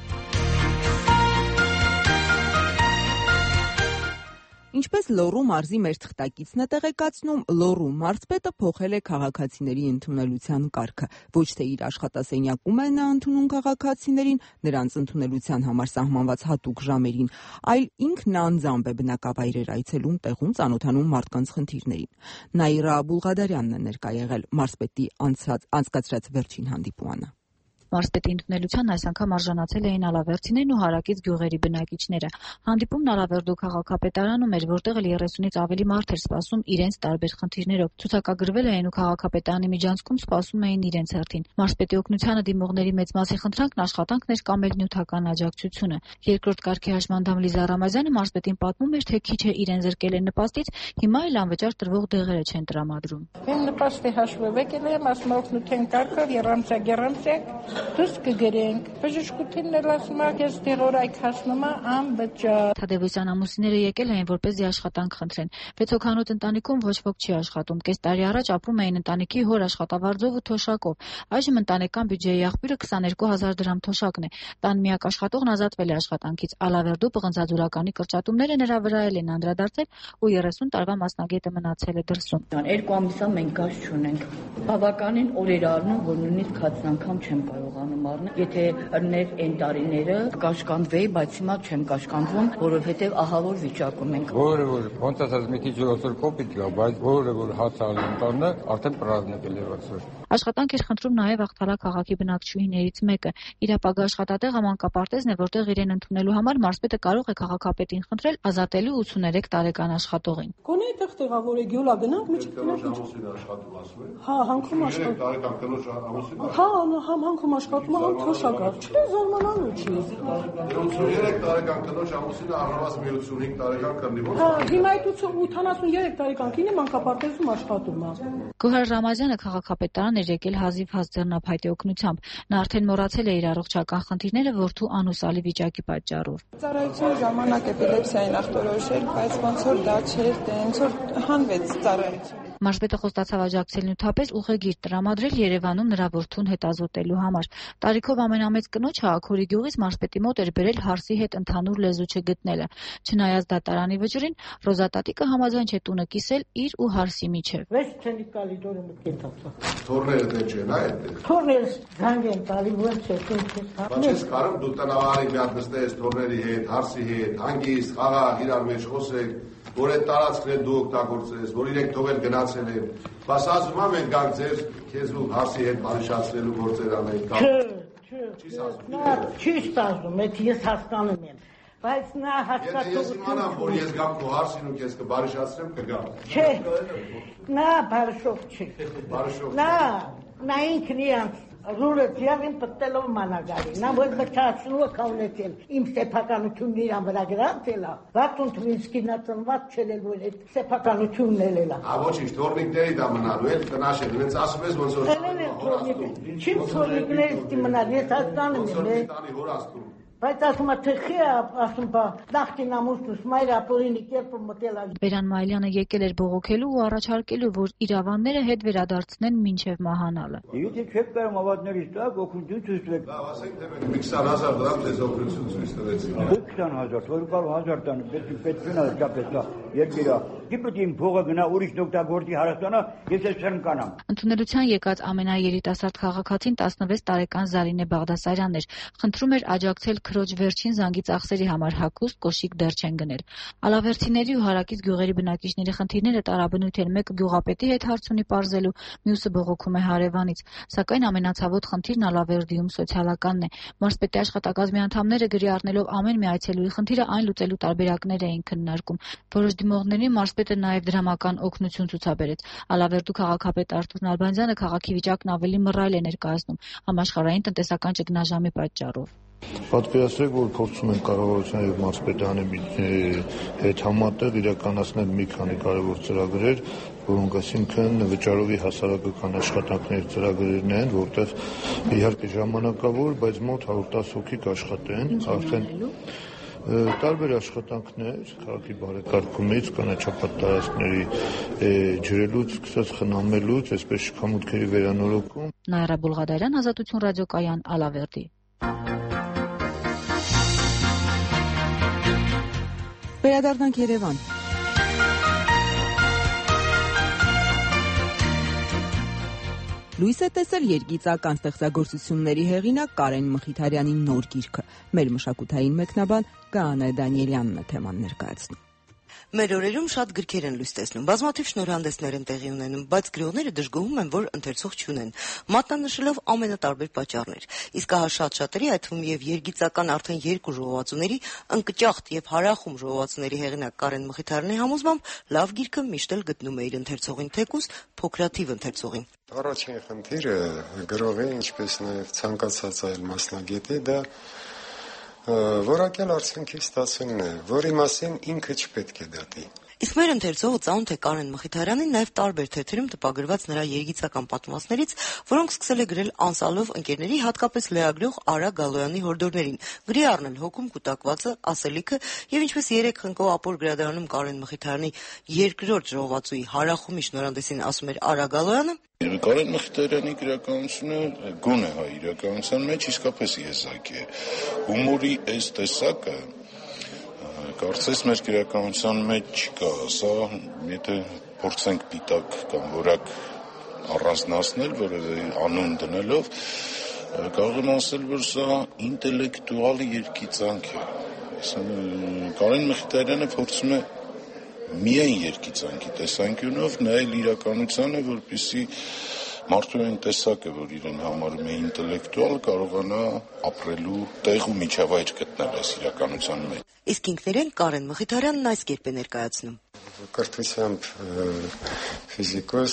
Ինչպես Լոռու մարզի մեր թղթակիցն է տեղեկացնում, Լոռու մարզպետը փոխել է քաղաքացիների ընդունելության կարգը։ Ոչ թե իր աշխատասենյակում է նա ընդունում քաղաքացիներին, նրանց ընդունելության համար սահմանված հատուկ ժամերին, այլ ինքն անձամբ է բնակավայրեր այցելում, տեղում ծանոթանում մարդկանց խնդիրներին։ Նաիրա Բուլղադարյանն է ներկա եղել մարզպետի անցկացրած վերջին հանդիպմանը։ Մարզպետի ընդունելության այս անգամ արժանացել էին Ալավերդիներն ու հարակից գյուղերի բնակիչները։ Հանդիպումն Ալավերդու քաղաքապետարանում էր, որտեղ 30-ից ավելի մարդ էր սպասում իրենց տարբեր խնդիրներով։ Ցուցակագրվել էին ու քաղաքապետարանի միջանցքում սպասում էին իրենց հերթին։ Մարզպետի օգնությանը դիմողների մեծ մասի խնդրանքն աշխատանքն էր կամ էլ նյութական աջակցությունը։ Երկրորդ կարգի հաշմանդամ Լիզա Ռամազյանը մարզպետին պատմում էր, թե քիչ է իրեն զրկել են նպաստից, հիմա էլ անվճար տրվող դեղերը չեն տրամադրում։ Են նպաստի հաշվով եկել եմ, ասում օգնության կարգով երամսակ դուս կգրենք։ Բժշկությունն էլ ասում է, ես դեղորայք հասնում է անվճար։ Թադևոսյան ամուսինները եկել էին, որպեսզի աշխատանք խնդրեն։ 6 հոգանոց ընտանիքում ոչ ոք չի աշխատում։ Կես տարի առաջ ապրում էին ընտանիքի հոր աշխատավարձով ու թոշակով։ Այժմ ընտանեկան բյուջեի աղբյուրը 22,000 դրամ թոշակն է։ Տան միակ աշխատողն ազատվել է աշխատանքից։ Ալավերդու պղնձաձուրականի կրճատումները նրա վրա են անդրադարձել ու 30 տարվա մասնագետը մնացել է դրսում։ 2 ամիսա մենք գազ չունենք։ Բավականին օրեր առնում, որ նույնիսկ հաց անգամ չեմ կարողանում առնել։ Եթե ըրներ այն տարիները կաշկանդվեի, բայց հիմա չեմ կաշկանդվում, որովհետև ահավոր վիճակում ենք։ Որը ոնց ասած մի քիչ ոսոր կոպիտ գա, բայց որը հաց անտանը արդեն պրազնիկ է լեվացոր։ Աշխատանք էր խնդրում նաև Աղթալա քաղաքի բնակչուհիներից մեկը։ Իր ապագա աշխատատեղը մանկապարտեզն է, որտեղ իրեն ընդունելու համար մարզպետը կարող է քաղաքապետին խնդրել ազատելու 83 տարեկան աշխատողին։ Գոնե այդտեղ տեղավոր է գյուլա գնանք, միջի գնանք։ Հա, հանքում աշխատում։ 3 տարեկան կնոջ ամուսին։ Հա, հանքում աշխատում է, թոշակար։ Չէ, զարմանալու չի։ 83 տարեկան կնոջ ամուսինը առնվազն 85 տարեկան կնի ո՞նց։ Հա, հիմա այդ 83 տարեկան կինը մանկապարտեզում աշխատում է։ Գոհար Ռամազյանը քաղաքապետարան էր եկել հազիվ-հազ ձեռնափայտի օգնությամբ։ Նա արդեն մոռացել է իր առողջական խնդիրները որդու անուսալի վիճակի պատճառով։ Ծառայության ժամանակ էպիլեպսիային ախտորոշել, բայց ոնց որ դա չէր, ոնց որ հանվեց ծառայություն։ Մարզպետը խոստացավ աջակցել նյութապես ուղեգիր տրամադրել Երևանում նրա որդուն հետազոտելու համար։ Տարիքով ամենամեծ կնոջ Հակորի գյուղից մարզպետի մոտ էր բերել հարսի հետ ընդհանուր լեզու չգտնելը։ Չնայած դատարանի վճռին, Ռոզատատիկը համաձայն չէ տունը կիսել իր ու հարսի միջև։ Թորները դե չեն, այդտեղ։ Թորները զանգ են տալի, ոնց է, Բայց կարամ դու տնավարի մի հատ նստես թորների հետ, հարսի հետ, հանգիստ, խաղաղ իրար մեջ խոսեք, որ այդ տարածքն են դու օգտագործես, որ իրենք թողել գնացել են։ Բայց ասում եմ մենք գանք ձեր քեզ ու հարսի հետ բարիշացնելու գործեր անենք։ Չի ստացվում, այդ ես հասկանում եմ։ Բայց նա հասկացող։ Եթե ես իմանամ, որ ես գամ քո հարսին ու քեզ կբարիշացնեմ, կգամ։ Չէ։ Նա բարիշող չի։ Բարիշող։ Նա ինքն իրանց Ռուրը ձիավին պտտելով մանագարի, նա որ բճացնու է կավնեցել, իմ սեփականությունն իրան վրա գրանցել է, վատուն թվինսկի նա ծնված չել էլ որ այդ սեփականությունն էլ է։ Հա ոչինչ, թորնիկների դա մնալու էլ տնաշել, ինձ ասում ես ոնց որ Չի թորնիկներից դի մնալ, ես հասկանում եմ։ Բայց ասում է թխի, ասում բա նախքին ամուսնուս մայր ապորինի կերպը մտել է։ Բերան Մայլյանը եկել էր բողոքելու ու առաջարկելու, որ իրավանները հետ վերադարձնեն մինչև մահանալը։ Եթե չեք կարող ավատներից տակ օգնություն ցույց տվեք։ Լավ, ասենք թե մենք 20000 դրամ ձեզ օգնություն ցույց տվեցինք։ 20000, որ կարող 1000 տան, պետք է ճապես դա երկիրա։ Դիպտի իմ փողը գնա ուրիշ օգտագործի հարստանա, ես ես չեմ կանամ։ Ընդունելության եկած ամենաերիտասարդ քաղաքացին 16 տարեկան Զարինե Բաղդասարյանն էր, խնդրում էր աջակցել քրոջ վերջին զանգի ծախսերի համար հագուստ, կոշիկ դեռ չեն գնել։ Ալավերդիների ու հարակից գյուղերի բնակիչների խնդիրները տարաբնույթ են, մեկը գյուղապետի հետ հարց ունի պարզելու, մյուսը բողոքում է հարևանից, սակայն ամենացավոտ խնդիրն Ալավերդիում սոցիալականն է։ Մարզպետի աշխատակազմի անդամները գրի առնելով ամեն մի այցելուի խնդիրը այն լուծելու տարբերակներ էին քննարկում։ Որոշ դիմողներին մարզպետը նաև դրամական օգնություն ցուցաբերեց։ Ալավերդու քաղաքապետ Արթուր Նալբանդյանը քաղաքի վիճակն ավելի մռայլ է ներկայացնում համաշխարհային տնտեսական ճգնաժամի պատճառով։ Պատկերացրեք, որ փորձում են կառավարության եւ մարզպետարանի հետ համատեղ իրականացնել մի քանի կարևոր ծրագրեր, որոնք այսինքն վճարովի հասարակական աշխատանքների ծրագրերն են, որտեղ իհարկե ժամանակավոր, բայց մոտ 110 հոգի կաշխատեն, արդեն տարբեր աշխատանքներ, քաղաքի բարեկարգումից, կանաչապատ տարածքների ջրելուց, սկսած խնամելուց, այսպես շքամուտքերի վերանորոգում։ Նաիրա Բուլղադարյան, Ազատություն ռադիոկայան, Ալավերդի։ Վերադառնանք Երևան։ Լույս է տեսել երգիծական ստեղծագործությունների հեղինակ Կարեն Մխիթարյանի նոր գիրքը։ Մեր մշակութային մեկնաբան Գաանե Դանիելյանն է թեման ներկայացնում։ Մեր օրերում շատ գրքեր են լույս տեսնում, բազմաթիվ շնորհանդեսներ են տեղի ունենում, բայց գրողները դժգոհում են, որ ընթերցող չունեն, մատնանշելով ամենատարբեր պատճառներ։ Իսկ ահա շատ-շատերի, այդ թվում եւ երգիծական արդեն 2 ժողովածուների, ընկճախտ եւ հարախում ժողովածուների հեղինակ Կարեն Մխիթարյանի համոզմամբ լավ գիրքը միշտ էլ գտնում է իր ընթերցողին, թեկուզ փոքրաթիվ ընթերցողին։ Առաջին խնդիրը գրողի, ինչպես նաեւ ցանկացած այլ մասնագետի, դա որակյալ արդյունքի ստացումն է, որի մասին ինքը չպետք է դատի։ Իսկ մեր ընթերցողը ծանոթ է Կարեն Մխիթարյանին նաև տարբեր թերթերում տպագրված նրա երգիծական պատմվածքներից, որոնք սկսել է գրել անսալով ընկերների, հատկապես լեագրող Արա Գալոյանի հորդորներին, գրի առնել հոգում կուտակվածը, ասելիքը եւ ինչպես 3 խնկո ապոր գրադարանում Կարեն Մխիթարյանի երկրորդ ժողովածուի հարախումի շնորհանդեսին ասում էր Արա Գալոյանը։ Կարեն Մխիթարյանի գրականությունը գոն է հայ իրականության մեջ իսկապես եզակ է։ Հումորի այս տեսակը կարծես մեր գրականության մեջ չկա, սա եթե փորձենք պիտակ կամ որակ առանձնացնել, որևէ անուն դնելով, կարող եմ ասել, որ սա ինտելեկտուալ երգիծանք է։ Կարեն Մխիթարյանը փորձում է միայն երգիծանքի տեսանկյունով նայել իրականությանը, որպեսզի մարդու այն տեսակը, որ իրեն համարում է ինտելեկտուալ, կարողանա ապրելու տեղ ու միջավայր գտնել այս իրականության մեջ։ Իսկ ինքներեն Կարեն Մխիթարյանն այս կերպ է ներկայացնում։ Կրթությամբ ֆիզիկոս,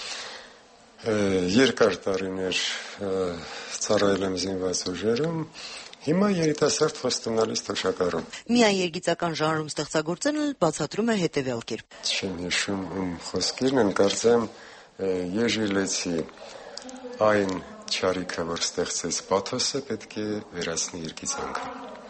երկար տարիներ ծառայել եմ զինված ուժերում, հիմա երիտասարդ խոստումնալից թոշակառում։ Միայն երգիծական ժանրում ստեղծագործելն էլ բացատրում է հետևյալ կերպ։ Չեմ հիշում խոսքերն են, կարծեմ Եժիլեցի այն չարիքը, որ ստեղծեց պաթոսը, պետք է վերացնի երգիծանքը։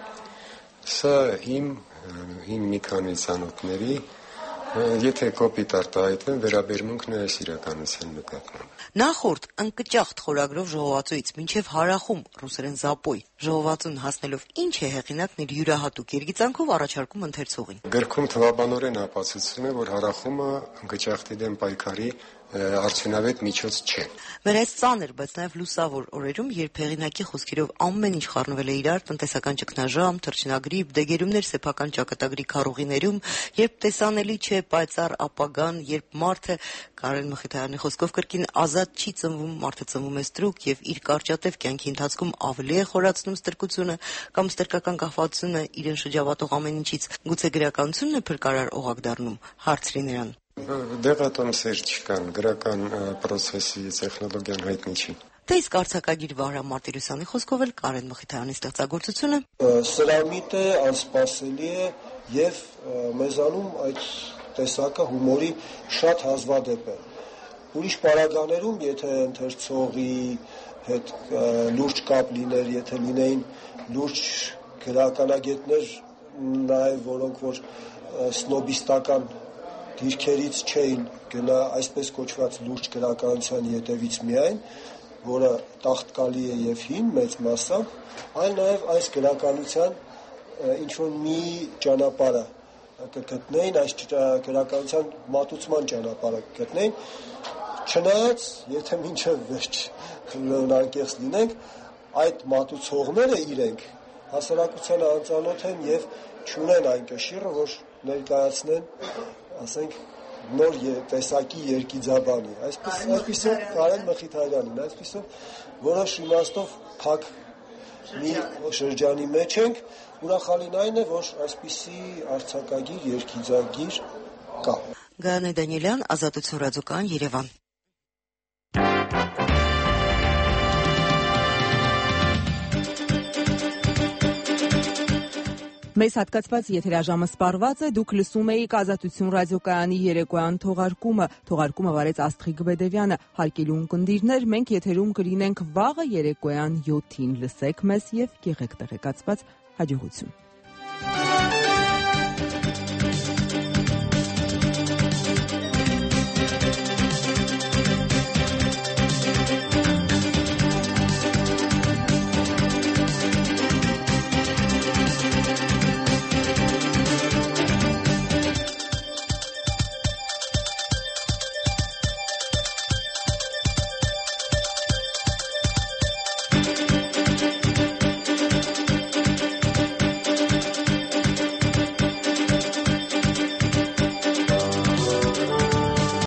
Սա իմ մի քանի ծանոթների, եթե կոպիտ արտահայտվեն, վերաբերմունքն է այս իրականության նկատմամբ։ Նախորդ ընկճախտ խորագրով ժողովածուից մինչև հարախում ռուսերեն զապոյ ժողովածուն հասնելով ինչ է հեղինակն իր յուրահատուկ երգիծանքով առաջարկում ընթերցողին։ Գրքում թվաբանորեն ապացուցում է, որ հարախումը ընկճախտի դեմ պայքարի արդյունավետ միջոց չէ։ Մեր այս ծանր, բայց նաև լուսավոր օրերում, երբ հեղինակի խոսքերով ամեն ինչ խառնվել է իրար, տնտեսական ճգնաժամ, թռչնագրիպ, դեգերումներ սեփական ճակատագրի քարուղիներում, երբ տեսանելի չէ պայծառ ապագան, երբ մարդը Կարեն Մխիթարյանի խոսքով կրկին ազատ չի ծնվում, մարդը ծնվում է ստրուկ եւ իր կարճատև կյանքի ընթացքում ավելի է խորացնում ստրկությունը կամ ստրկական կախվածությունը իրեն շրջապատող ամեն ինչից, գուցե գրականությունն է փրկարար օղակ դառնում, հարցրի նրան։ Դեղատոմսեր չկան, գրական պրոցեսի տեխնոլոգիան հայտնի չի։ Թե իսկ արձակագիր Վահրամ Մարտիրոսյանի խոսքով էլ Կարեն Մխիթարյանի ստեղծագործությունը սրամիտ է, անսպասելի է եւ մեզանում այդ տեսակը հումորի շատ հազվադեպ է։ Ուրիշ պարագաներում, եթե ընթերցողի հետ լուրջ կապ լիներ, եթե լինեին լուրջ գրականագետներ, նաեւ որոնք որ սնոբիստական դիրքերից չէին գնա այսպես կոչված լուրջ գրականության ետևից միայն, որը տաղտկալի է եւ հին մեծ մասամբ, այլ նաեւ այս գրականության ինչ-որ մի ճանապարհը կգտնեին, այս գրականության մատուցման ճանապարհը կգտնեին, չնայած, եթե մինչև վերջ անկեղծ լինենք, այդ մատուցողները իրենք հասարակությանը անծանոթ են եւ չունեն այն կշիռը, որ ներկայացնեն, ասենք, նոր տեսակի երգիծաբանի։ Այսպիսով Կարեն Մխիթարյանին, այսպիսով որոշ իմաստով փակ մի շրջանի մեջ ենք, ուրախալին այն է, որ այսպիսի արձակագիր, երգիծագիր կա։ Գայանե Դանիելյան, Ազատություն ռադիոկայան, Երևան։ Մեզ հատկացված եթերաժամը սպառված է, դուք լսում էիք Ազատություն ռադիոկայանի երեկոյան թողարկումը վարեց Աստղիկ Բեդևյանը, հարգելի ունկնդիրներ, մենք եթերում կլինենք վաղը երեկոյան 7-ին, լսեք մեզ եւ եղեք տեղեկացված, հաջողություն։